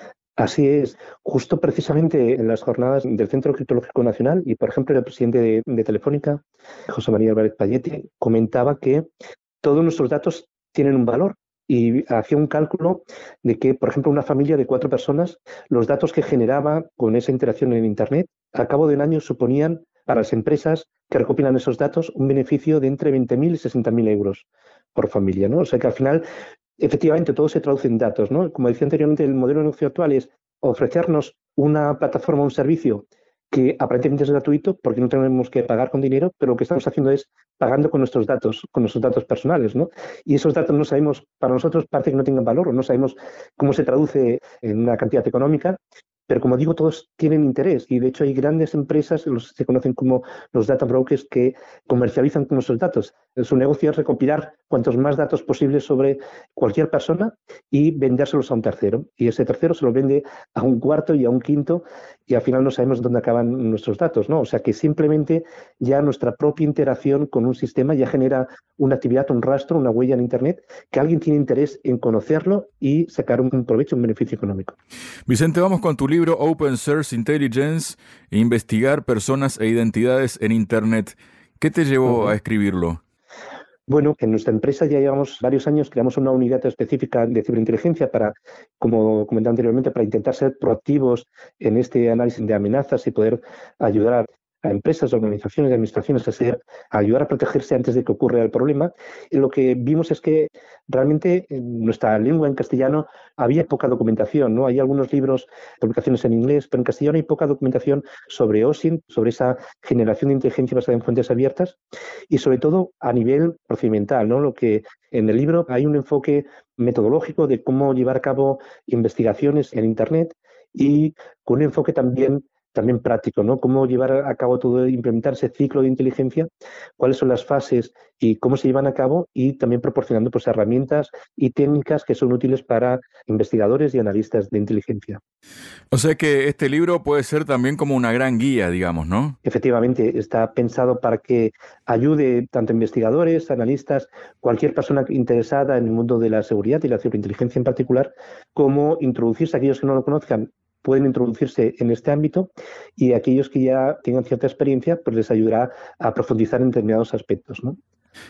Así es. Justo precisamente en las jornadas del Centro Criptológico Nacional y, por ejemplo, el presidente de Telefónica, José María Álvarez Pallete, comentaba que todos nuestros datos tienen un valor y hacía un cálculo de que, por ejemplo, una familia de 4 personas, los datos que generaba con esa interacción en Internet, a cabo de un año suponían para las empresas que recopilan esos datos un beneficio de entre 20.000 y 60.000 euros por familia, ¿no? O sea que al final efectivamente, todo se traduce en datos, ¿no? Como decía anteriormente, el modelo de negocio actual es ofrecernos una plataforma, un servicio que aparentemente es gratuito porque no tenemos que pagar con dinero, pero lo que estamos haciendo es pagando con nuestros datos personales, ¿no? Y esos datos no sabemos, para nosotros parece que no tengan valor o no sabemos cómo se traduce en una cantidad económica. Pero como digo, todos tienen interés y de hecho hay grandes empresas, se conocen como los data brokers, que comercializan con nuestros datos. Su negocio es recopilar cuantos más datos posibles sobre cualquier persona y vendérselos a un tercero. Y ese tercero se los vende a un cuarto y a un quinto y al final no sabemos dónde acaban nuestros datos, ¿no? O sea que simplemente ya nuestra propia interacción con un sistema ya genera una actividad, un rastro, una huella en Internet que alguien tiene interés en conocerlo y sacar un provecho, un beneficio económico. Vicente, vamos con tu libro Open Source Intelligence, investigar personas e identidades en Internet. ¿Qué te llevó a escribirlo? Bueno, en nuestra empresa ya llevamos varios años, creamos una unidad específica de ciberinteligencia para, como comentaba anteriormente, para intentar ser proactivos en este análisis de amenazas y poder ayudar a empresas, organizaciones, administraciones a ayudar a protegerse antes de que ocurra el problema. Y lo que vimos es que realmente en nuestra lengua, en castellano, había poca documentación, ¿no? Hay algunos libros, publicaciones en inglés, pero en castellano hay poca documentación sobre OSINT, sobre esa generación de inteligencia basada en fuentes abiertas y sobre todo a nivel procedimental, ¿no? Lo que en el libro hay un enfoque metodológico de cómo llevar a cabo investigaciones en Internet y con un enfoque también práctico, ¿no? Cómo llevar a cabo todo, implementar ese ciclo de inteligencia, cuáles son las fases y cómo se llevan a cabo y también proporcionando pues herramientas y técnicas que son útiles para investigadores y analistas de inteligencia. O sea que este libro puede ser también como una gran guía, digamos, ¿no? Efectivamente, está pensado para que ayude tanto a investigadores, analistas, cualquier persona interesada en el mundo de la seguridad y la ciberinteligencia en particular, como introducirse a aquellos que no lo conozcan. Pueden introducirse en este ámbito y aquellos que ya tengan cierta experiencia, pues les ayudará a profundizar en determinados aspectos, ¿no?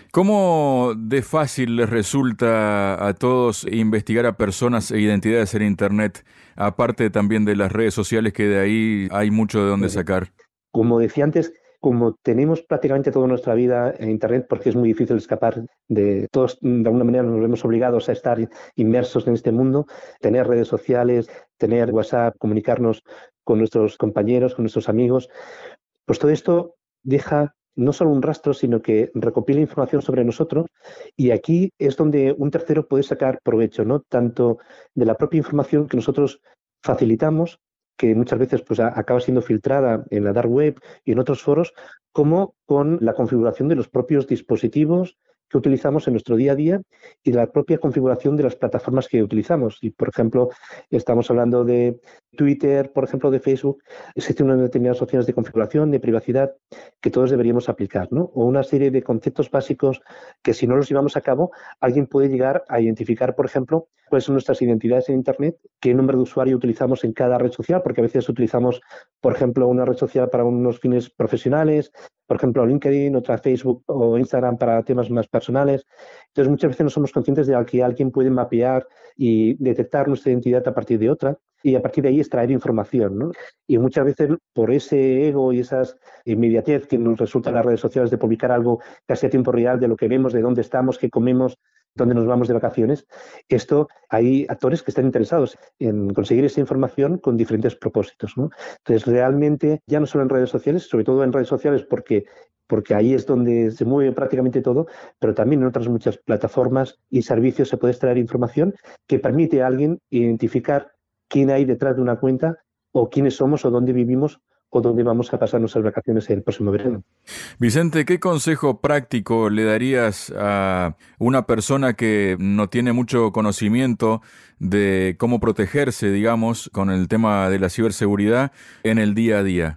¿Cómo de fácil les resulta a todos investigar a personas e identidades en Internet, aparte también de las redes sociales que de ahí hay mucho de dónde sacar? Como decía antes, como tenemos prácticamente toda nuestra vida en Internet, porque es muy difícil escapar de todos, de alguna manera nos vemos obligados a estar inmersos en este mundo, tener redes sociales, tener WhatsApp, comunicarnos con nuestros compañeros, con nuestros amigos, pues todo esto deja no solo un rastro, sino que recopila información sobre nosotros y aquí es donde un tercero puede sacar provecho, ¿no? Tanto de la propia información que nosotros facilitamos, que muchas veces pues, acaba siendo filtrada en la dark web y en otros foros, como con la configuración de los propios dispositivos que utilizamos en nuestro día a día y la propia configuración de las plataformas que utilizamos. Y, por ejemplo, estamos hablando de Twitter, por ejemplo, de Facebook, existen unas determinadas opciones de configuración, de privacidad, que todos deberíamos aplicar, ¿no? O una serie de conceptos básicos que, si no los llevamos a cabo, alguien puede llegar a identificar, por ejemplo, cuáles son nuestras identidades en Internet, qué nombre de usuario utilizamos en cada red social, porque a veces utilizamos, por ejemplo, una red social para unos fines profesionales, por ejemplo, LinkedIn, otra Facebook o Instagram para temas más personales. Entonces, muchas veces no somos conscientes de que alguien puede mapear y detectar nuestra identidad a partir de otra y a partir de ahí extraer información, ¿no? Y muchas veces, por ese ego y esas inmediatez que nos resulta en las redes sociales de publicar algo casi a tiempo real de lo que vemos, de dónde estamos, qué comemos, dónde nos vamos de vacaciones, hay actores que están interesados en conseguir esa información con diferentes propósitos, ¿no? Entonces, realmente, ya no solo en redes sociales, sobre todo en redes sociales porque ahí es donde se mueve prácticamente todo, pero también en otras muchas plataformas y servicios se puede extraer información que permite a alguien identificar quién hay detrás de una cuenta o quiénes somos o dónde vivimos o dónde vamos a pasar nuestras vacaciones el próximo verano. Vicente, ¿qué consejo práctico le darías a una persona que no tiene mucho conocimiento de cómo protegerse, digamos, con el tema de la ciberseguridad en el día a día?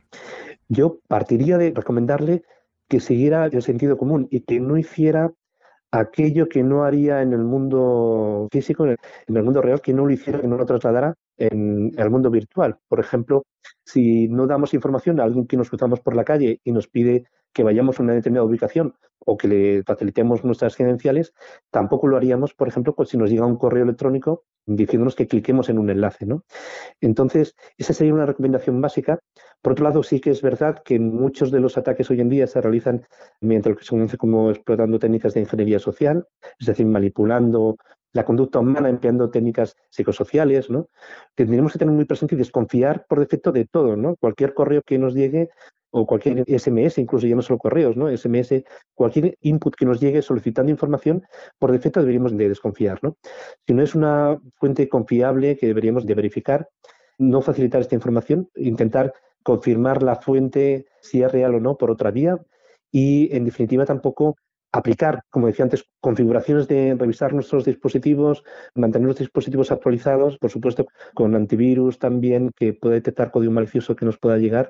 Yo partiría de recomendarle que siguiera el sentido común y que no hiciera aquello que no haría en el mundo físico, en el mundo real, que no lo hiciera, que no lo trasladara en el mundo virtual. Por ejemplo, si no damos información a alguien que nos cruzamos por la calle y nos pide que vayamos a una determinada ubicación o que le facilitemos nuestras credenciales, tampoco lo haríamos, por ejemplo, si nos llega un correo electrónico diciéndonos que cliquemos en un enlace, ¿no? Entonces, esa sería una recomendación básica. Por otro lado, sí que es verdad que muchos de los ataques hoy en día se realizan mediante lo que se conoce como explotando técnicas de ingeniería social, es decir, manipulando la conducta humana empleando técnicas psicosociales, ¿no? Tendríamos que tener muy presente y desconfiar por defecto de todo, ¿no? Cualquier correo que nos llegue o cualquier SMS, incluso ya no solo correos, ¿no? SMS, cualquier input que nos llegue solicitando información, por defecto deberíamos de desconfiar, ¿no? Si no es una fuente confiable que deberíamos de verificar, no facilitar esta información, intentar confirmar la fuente si es real o no por otra vía y, en definitiva, tampoco aplicar, como decía antes, configuraciones de revisar nuestros dispositivos, mantener los dispositivos actualizados, por supuesto, con antivirus también, que puede detectar código malicioso que nos pueda llegar,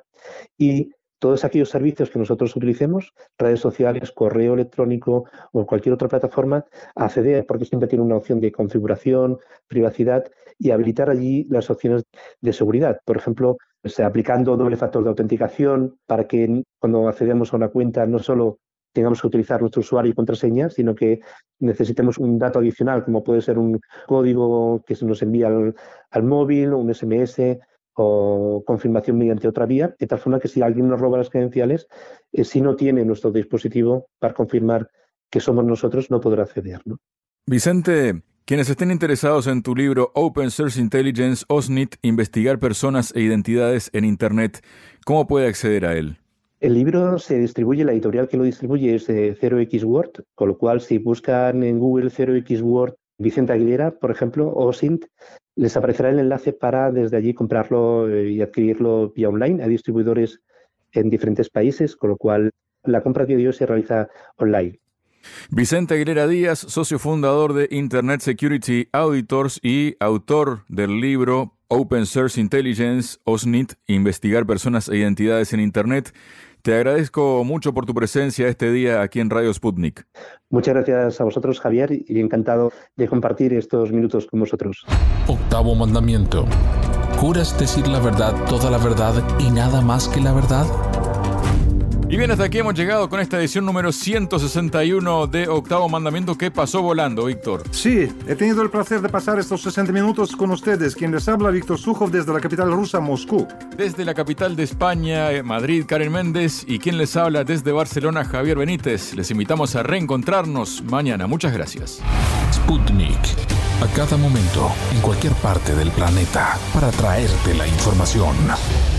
y todos aquellos servicios que nosotros utilicemos, redes sociales, correo electrónico o cualquier otra plataforma, acceder, porque siempre tiene una opción de configuración, privacidad, y habilitar allí las opciones de seguridad. Por ejemplo, aplicando doble factor de autenticación para que cuando accedemos a una cuenta no solo tengamos que utilizar nuestro usuario y contraseña, sino que necesitemos un dato adicional, como puede ser un código que se nos envía al móvil, o un SMS, o confirmación mediante otra vía, de tal forma que si alguien nos roba las credenciales, si no tiene nuestro dispositivo para confirmar que somos nosotros, no podrá acceder, ¿no? Vicente, quienes estén interesados en tu libro Open Source Intelligence, OSINT, investigar personas e identidades en Internet, ¿cómo puede acceder a él? El libro se distribuye, la editorial que lo distribuye es 0xWord, con lo cual si buscan en Google 0xWord Vicente Aguilera, por ejemplo, o OSINT, les aparecerá el enlace para desde allí comprarlo y adquirirlo vía online. Hay distribuidores en diferentes países, con lo cual la compra de ellos se realiza online. Vicente Aguilera Díaz, socio fundador de Internet Security Auditors y autor del libro Open Source Intelligence, OSINT, investigar personas e identidades en Internet. Te agradezco mucho por tu presencia este día aquí en Radio Sputnik. Muchas gracias a vosotros, Javier, y encantado de compartir estos minutos con vosotros. Octavo mandamiento. ¿Juras decir la verdad, toda la verdad y nada más que la verdad? Y bien, hasta aquí hemos llegado con esta edición número 161 de Octavo Mandamiento, que pasó volando, Víctor. Sí, he tenido el placer de pasar estos 60 minutos con ustedes. Quien les habla, Víctor Sukhov, desde la capital rusa, Moscú. Desde la capital de España, Madrid, Karen Méndez. Y quien les habla desde Barcelona, Javier Benítez. Les invitamos a reencontrarnos mañana. Muchas gracias. Sputnik. A cada momento, en cualquier parte del planeta, para traerte la información.